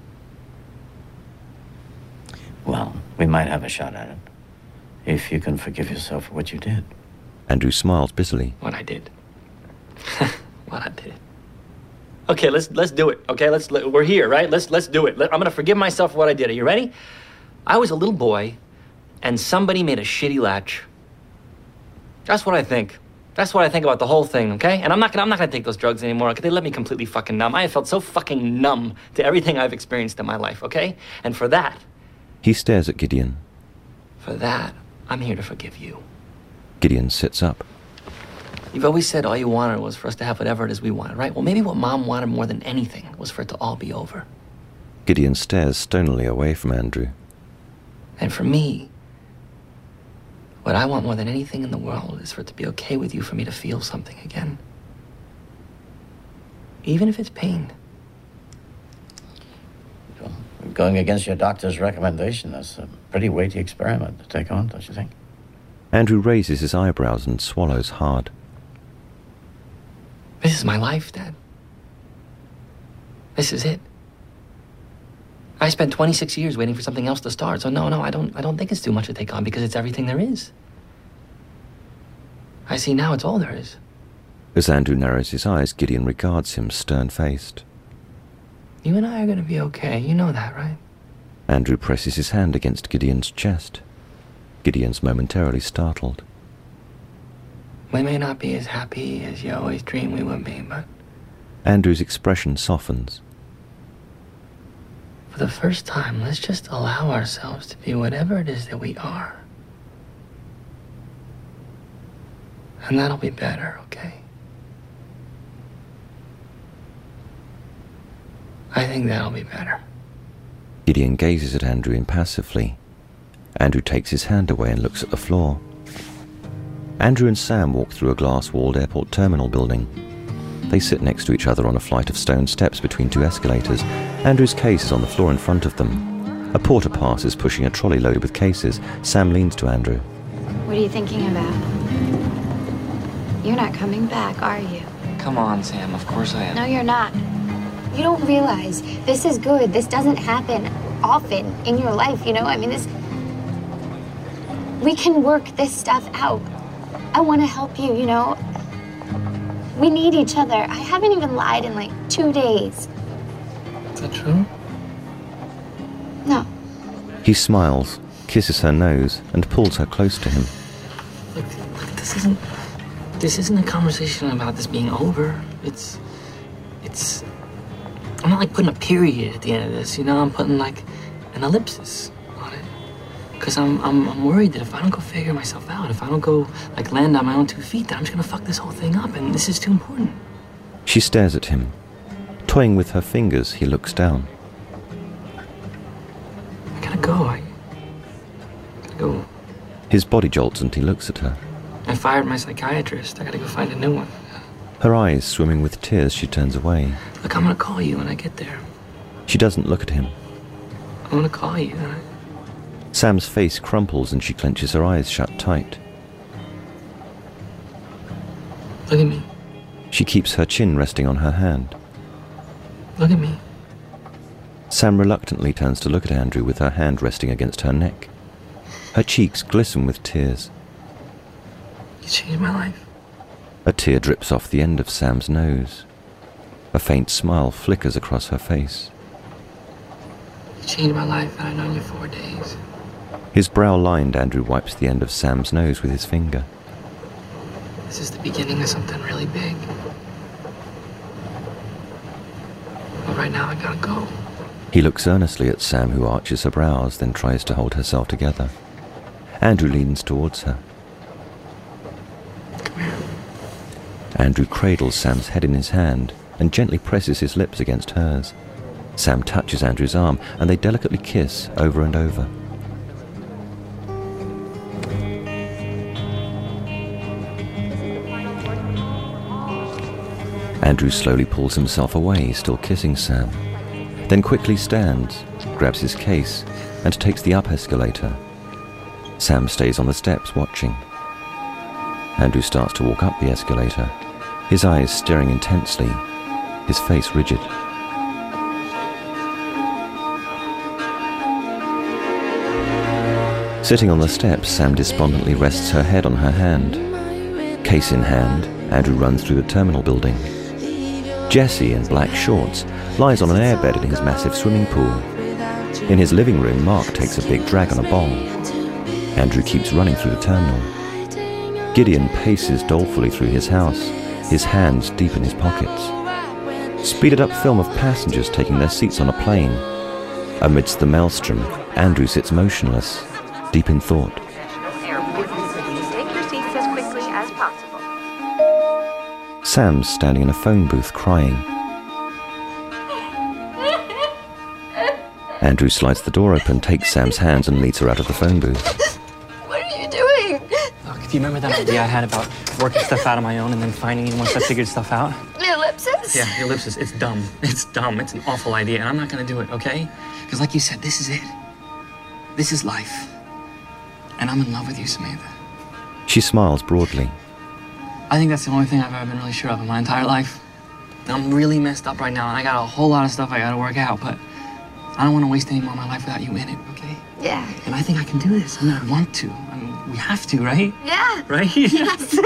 Well, we might have a shot at it. If you can forgive yourself for what you did. Andrew smiles bitterly. What I did. What I did. Okay, let's let's do it. Okay, let's let, we're here, right? Let's let's do it. Let, I'm gonna forgive myself for what I did. Are you ready? I was a little boy, and somebody made a shitty latch. That's what I think. That's what I think about the whole thing. Okay, and I'm not gonna I'm not gonna take those drugs anymore. Okay, they let me completely fucking numb. I have felt so fucking numb to everything I've experienced in my life. Okay, and for that. He stares at Gideon. For that, I'm here to forgive you. Gideon sits up. You've always said all you wanted was for us to have whatever it is we wanted, right? Well, maybe what Mom wanted more than anything was for it to all be over. Gideon stares stonily away from Andrew. And for me, what I want more than anything in the world is for it to be okay with you, for me to feel something again. Even if it's pain. Going against your doctor's recommendation, that's a pretty weighty experiment to take on, don't you think? Andrew raises his eyebrows and swallows hard. This is my life, Dad. This is it. I spent twenty-six years waiting for something else to start, so no, no, I don't I don't think it's too much to take on because it's everything there is. I see now it's all there is. As Andrew narrows his eyes, Gideon regards him stern-faced. You and I are going to be okay. You know that, right? Andrew presses his hand against Gideon's chest. Gideon's momentarily startled. We may not be as happy as you always dreamed we would be, but... Andrew's expression softens. For the first time, let's just allow ourselves to be whatever it is that we are. And that'll be better, okay? I think that'll be better. Gideon gazes at Andrew impassively. Andrew takes his hand away and looks at the floor. Andrew and Sam walk through a glass-walled airport terminal building. They sit next to each other on a flight of stone steps between two escalators. Andrew's case is on the floor in front of them. A porter passes, pushing a trolley loaded with cases. Sam leans to Andrew. What are you thinking about? You're not coming back, are you? Come on, Sam. Of course I am. No, you're not. You don't realize this is good. This doesn't happen often in your life, you know? I mean, this... We can work this stuff out. I want to help you, you know? We need each other. I haven't even lied in like two days. Is that true? No. He smiles, kisses her nose, and pulls her close to him. Look, look, this isn't... This isn't a conversation about this being over. It's... It's... I'm not like putting a period at the end of this, you know? I'm putting like an ellipsis on it. Because I'm, I'm, I'm worried that if I don't go figure myself out, if I don't go like land on my own two feet, then I'm just gonna fuck this whole thing up, and this is too important. She stares at him. Toying with her fingers, he looks down. I gotta go. I gotta go. His body jolts and he looks at her. I fired my psychiatrist. I gotta go find a new one. Her eyes swimming with tears, she turns away. Look, I'm gonna call you when I get there. She doesn't look at him. I'm gonna call you. Right? Sam's face crumples and she clenches her eyes shut tight. Look at me. She keeps her chin resting on her hand. Look at me. Sam reluctantly turns to look at Andrew with her hand resting against her neck. Her cheeks glisten with tears. You changed my life. A tear drips off the end of Sam's nose. A faint smile flickers across her face. You changed my life, and I've known you four days. His brow lined, Andrew wipes the end of Sam's nose with his finger. This is the beginning of something really big. But right now, I gotta go. He looks earnestly at Sam, who arches her brows, then tries to hold herself together. Andrew leans towards her. Come here. Andrew cradles Sam's head in his hand and gently presses his lips against hers. Sam touches Andrew's arm, and they delicately kiss over and over. Andrew slowly pulls himself away, still kissing Sam, then quickly stands, grabs his case, and takes the up escalator. Sam stays on the steps, watching. Andrew starts to walk up the escalator, his eyes staring intensely, his face rigid. Sitting on the steps, Sam despondently rests her head on her hand. Case in hand, Andrew runs through the terminal building. Jesse, in black shorts, lies on an airbed in his massive swimming pool. In his living room, Mark takes a big drag on a bong. Andrew keeps running through the terminal. Gideon paces dolefully through his house, his hands deep in his pockets. Speeded up film of passengers taking their seats on a plane. Amidst the maelstrom, Andrew sits motionless, deep in thought. Take your seats as quickly as possible. Sam's standing in a phone booth crying. Andrew slides the door open, takes Sam's hands and leads her out of the phone booth. What are you doing? Look, if you remember that idea I had about working stuff out on my own and then finding you once I figured stuff out? Ellipsis? Yeah, ellipsis. It's dumb. It's dumb. It's an awful idea, and I'm not going to do it, okay? Because like you said, this is it. This is life. And I'm in love with you, Samantha. She smiles broadly. I think that's the only thing I've ever been really sure of in my entire life. I'm really messed up right now, and I got a whole lot of stuff I got to work out, but I don't want to waste any more of my life without you in it, okay? Yeah. And I think I can do this. I mean, I want to. I mean, we have to, right? Yeah. Right? Yes.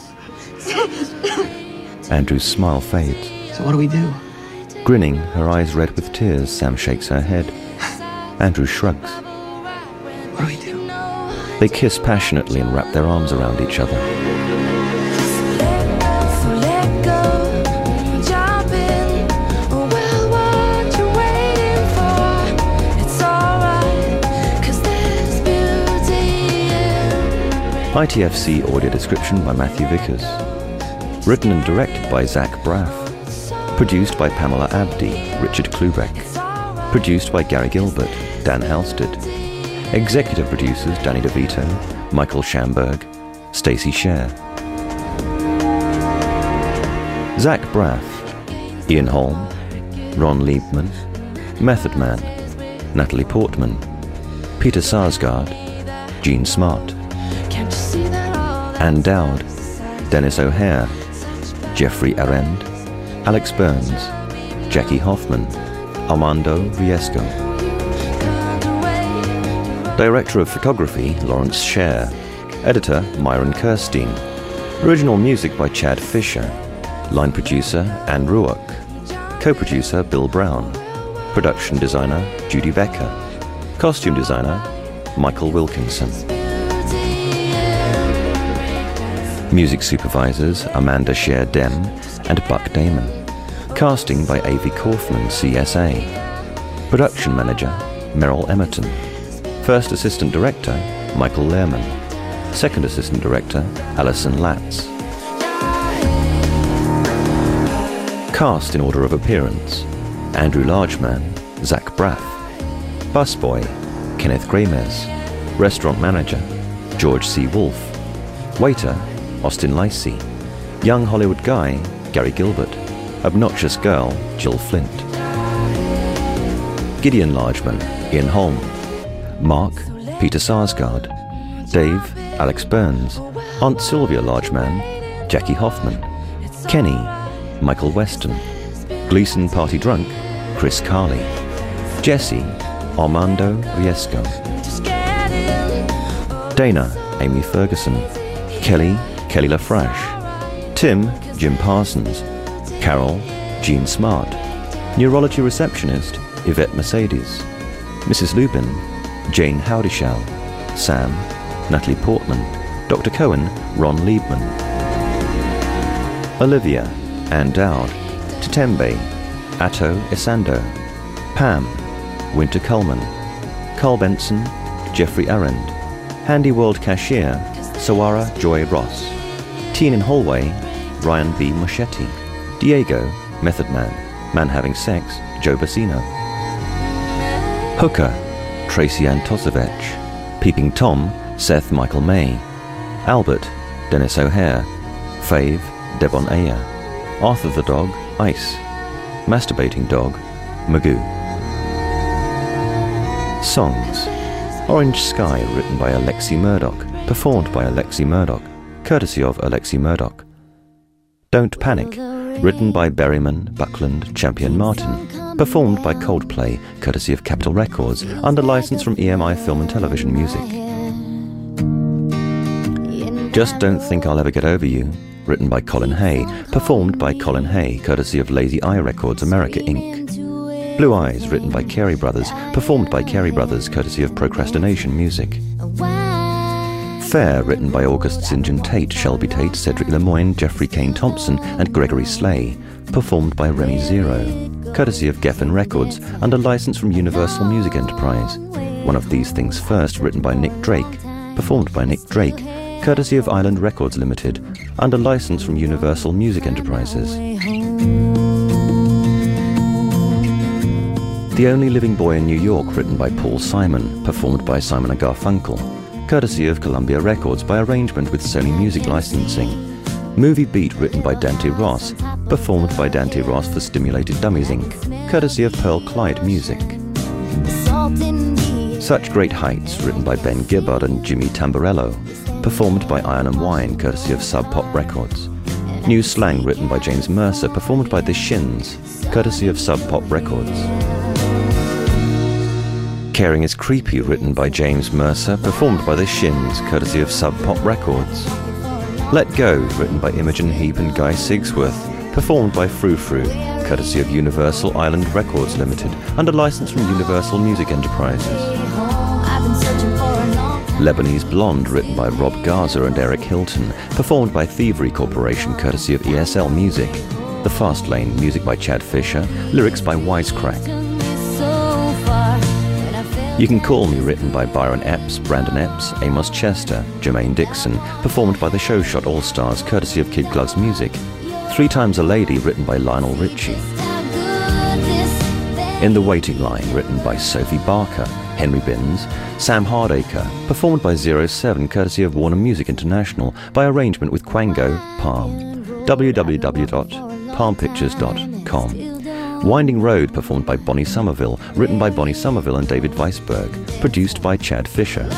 Andrew's smile fades. So what do we do? Grinning, her eyes red with tears, Sam shakes her head. Andrew shrugs. What do we do? They kiss passionately and wrap their arms around each other. I T F C audio description by Matthew Vickers. Written and directed by Zach Braff. Produced by Pamela Abdi, Richard Klubeck. Produced by Gary Gilbert, Dan Halstead. Executive producers Danny DeVito, Michael Schamberg, Stacey Scher. Zach Braff, Ian Holm, Ron Liebman, Method Man, Natalie Portman, Peter Sarsgaard, Gene Smart. Ann Dowd, Dennis O'Hare, Jeffrey Arend, Alex Burns, Jackie Hoffman, Armando Riesco. Director of Photography, Lawrence Scher. Editor, Myron Kirstein. Original music by Chad Fisher. Line producer, Anne Ruock. Co-producer, Bill Brown. Production designer, Judy Becker. Costume designer, Michael Wilkinson. Music supervisors, Amanda Scher Dem and Buck Damon. Casting by Avi Kaufman, C S A. Production manager, Merrill Emerton. First assistant director, Michael Lehrman. Second assistant director, Alison Latz. Cast in order of appearance: Andrew Largeman, Zach Braff. Busboy, Kenneth Gramez. Restaurant manager, George C. Wolfe. Waiter, Austin Lacey. Young Hollywood guy, Gary Gilbert. Obnoxious girl, Jill Flint. Gideon Largeman, Ian Holm. Mark, Peter Sarsgaard. Dave, Alex Burns. Aunt Sylvia Largeman, Jackie Hoffman. Kenny, Michael Weston. Gleason Party Drunk, Chris Carley. Jesse, Armando Riesco. Dana, Amy Ferguson. Kelly, Kelly LaFrache. Tim, Jim Parsons. Carol, Jean Smart. Neurology receptionist, Yvette Mercedes. Missus Lubin, Jane Howdishell. Sam, Natalie Portman. Doctor Cohen, Ron Liebman. Olivia, Ann Dowd. Tatembe, Atto Isando. Pam, Winter Coleman. Carl Benson, Jeffrey Arend. Handy World Cashier, Sawara Joy Ross. Teen in Hallway, Ryan B. Moschetti. Diego, Method Man. Man Having Sex, Joe Bassino. Hooker, Tracy Antosevich. Peeping Tom, Seth Michael May. Albert, Dennis O'Hare. Fave, Devon Ayer. Arthur the Dog, Ice. Masturbating Dog, Magoo. Songs: Orange Sky, written by Alexi Murdoch, performed by Alexi Murdoch, courtesy of Alexi Murdoch. Don't Panic, written by Berryman, Buckland, Champion Martin, performed by Coldplay, courtesy of Capitol Records, under license from E M I Film and Television Music. Just Don't Think I'll Ever Get Over You, written by Colin Hay, performed by Colin Hay, courtesy of Lazy Eye Records America Incorporated. Blue Eyes, written by Carey Brothers, performed by Carey Brothers, courtesy of Procrastination Music. Fair, written by August Saint John Tate, Shelby Tate, Cedric Lemoyne, Jeffrey Kane Thompson, and Gregory Slay, performed by Remy Zero, courtesy of Geffen Records, under license from Universal Music Enterprise. One of These Things First, written by Nick Drake, performed by Nick Drake, courtesy of Island Records Limited, under license from Universal Music Enterprises. The Only Living Boy in New York, written by Paul Simon, performed by Simon and Garfunkel, courtesy of Columbia Records by arrangement with Sony Music Licensing. Movie Beat, written by Dante Ross, performed by Dante Ross for Stimulated Dummies Incorporated, courtesy of Pearl Clyde Music. Such Great Heights, written by Ben Gibbard and Jimmy Tamborello, performed by Iron and Wine, courtesy of Sub Pop Records. New Slang, written by James Mercer, performed by The Shins, courtesy of Sub Pop Records. Caring is Creepy, written by James Mercer, performed by The Shins, courtesy of Sub Pop Records. Let Go, written by Imogen Heap and Guy Sigsworth, performed by Frou Frou, courtesy of Universal Island Records Limited, under license from Universal Music Enterprises. Lebanese Blonde, written by Rob Garza and Eric Hilton, performed by Thievery Corporation, courtesy of E S L Music. The Fast Lane, music by Chad Fisher, lyrics by Wisecrack. You Can Call Me, written by Byron Epps, Brandon Epps, Amos Chester, Jermaine Dixon, performed by the Show Shot All-Stars, courtesy of Kid Gloves Music. Three Times a Lady, written by Lionel Richie. In the Waiting Line, written by Sophie Barker, Henry Binns, Sam Hardacre, performed by Zero Seven, courtesy of Warner Music International, by arrangement with Quango, Palm. w w w dot palm pictures dot com. Winding Road, performed by Bonnie Somerville, written by Bonnie Somerville and David Weisberg, produced by Chad Fisher.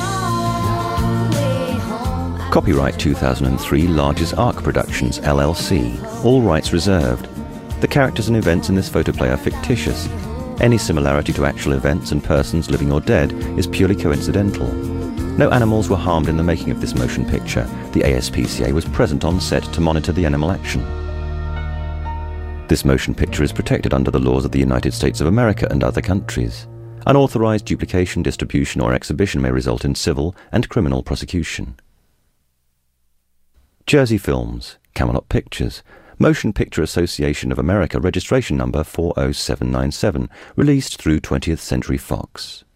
Copyright two thousand three Larges Arc Productions, L L C, all rights reserved. The characters and events in this photoplay are fictitious. Any similarity to actual events and persons living or dead is purely coincidental. No animals were harmed in the making of this motion picture. The A S P C A was present on set to monitor the animal action. This motion picture is protected under the laws of the United States of America and other countries. Unauthorized duplication, distribution, or exhibition may result in civil and criminal prosecution. Jersey Films, Camelot Pictures, Motion Picture Association of America registration number four oh seven nine seven, released through twentieth Century Fox.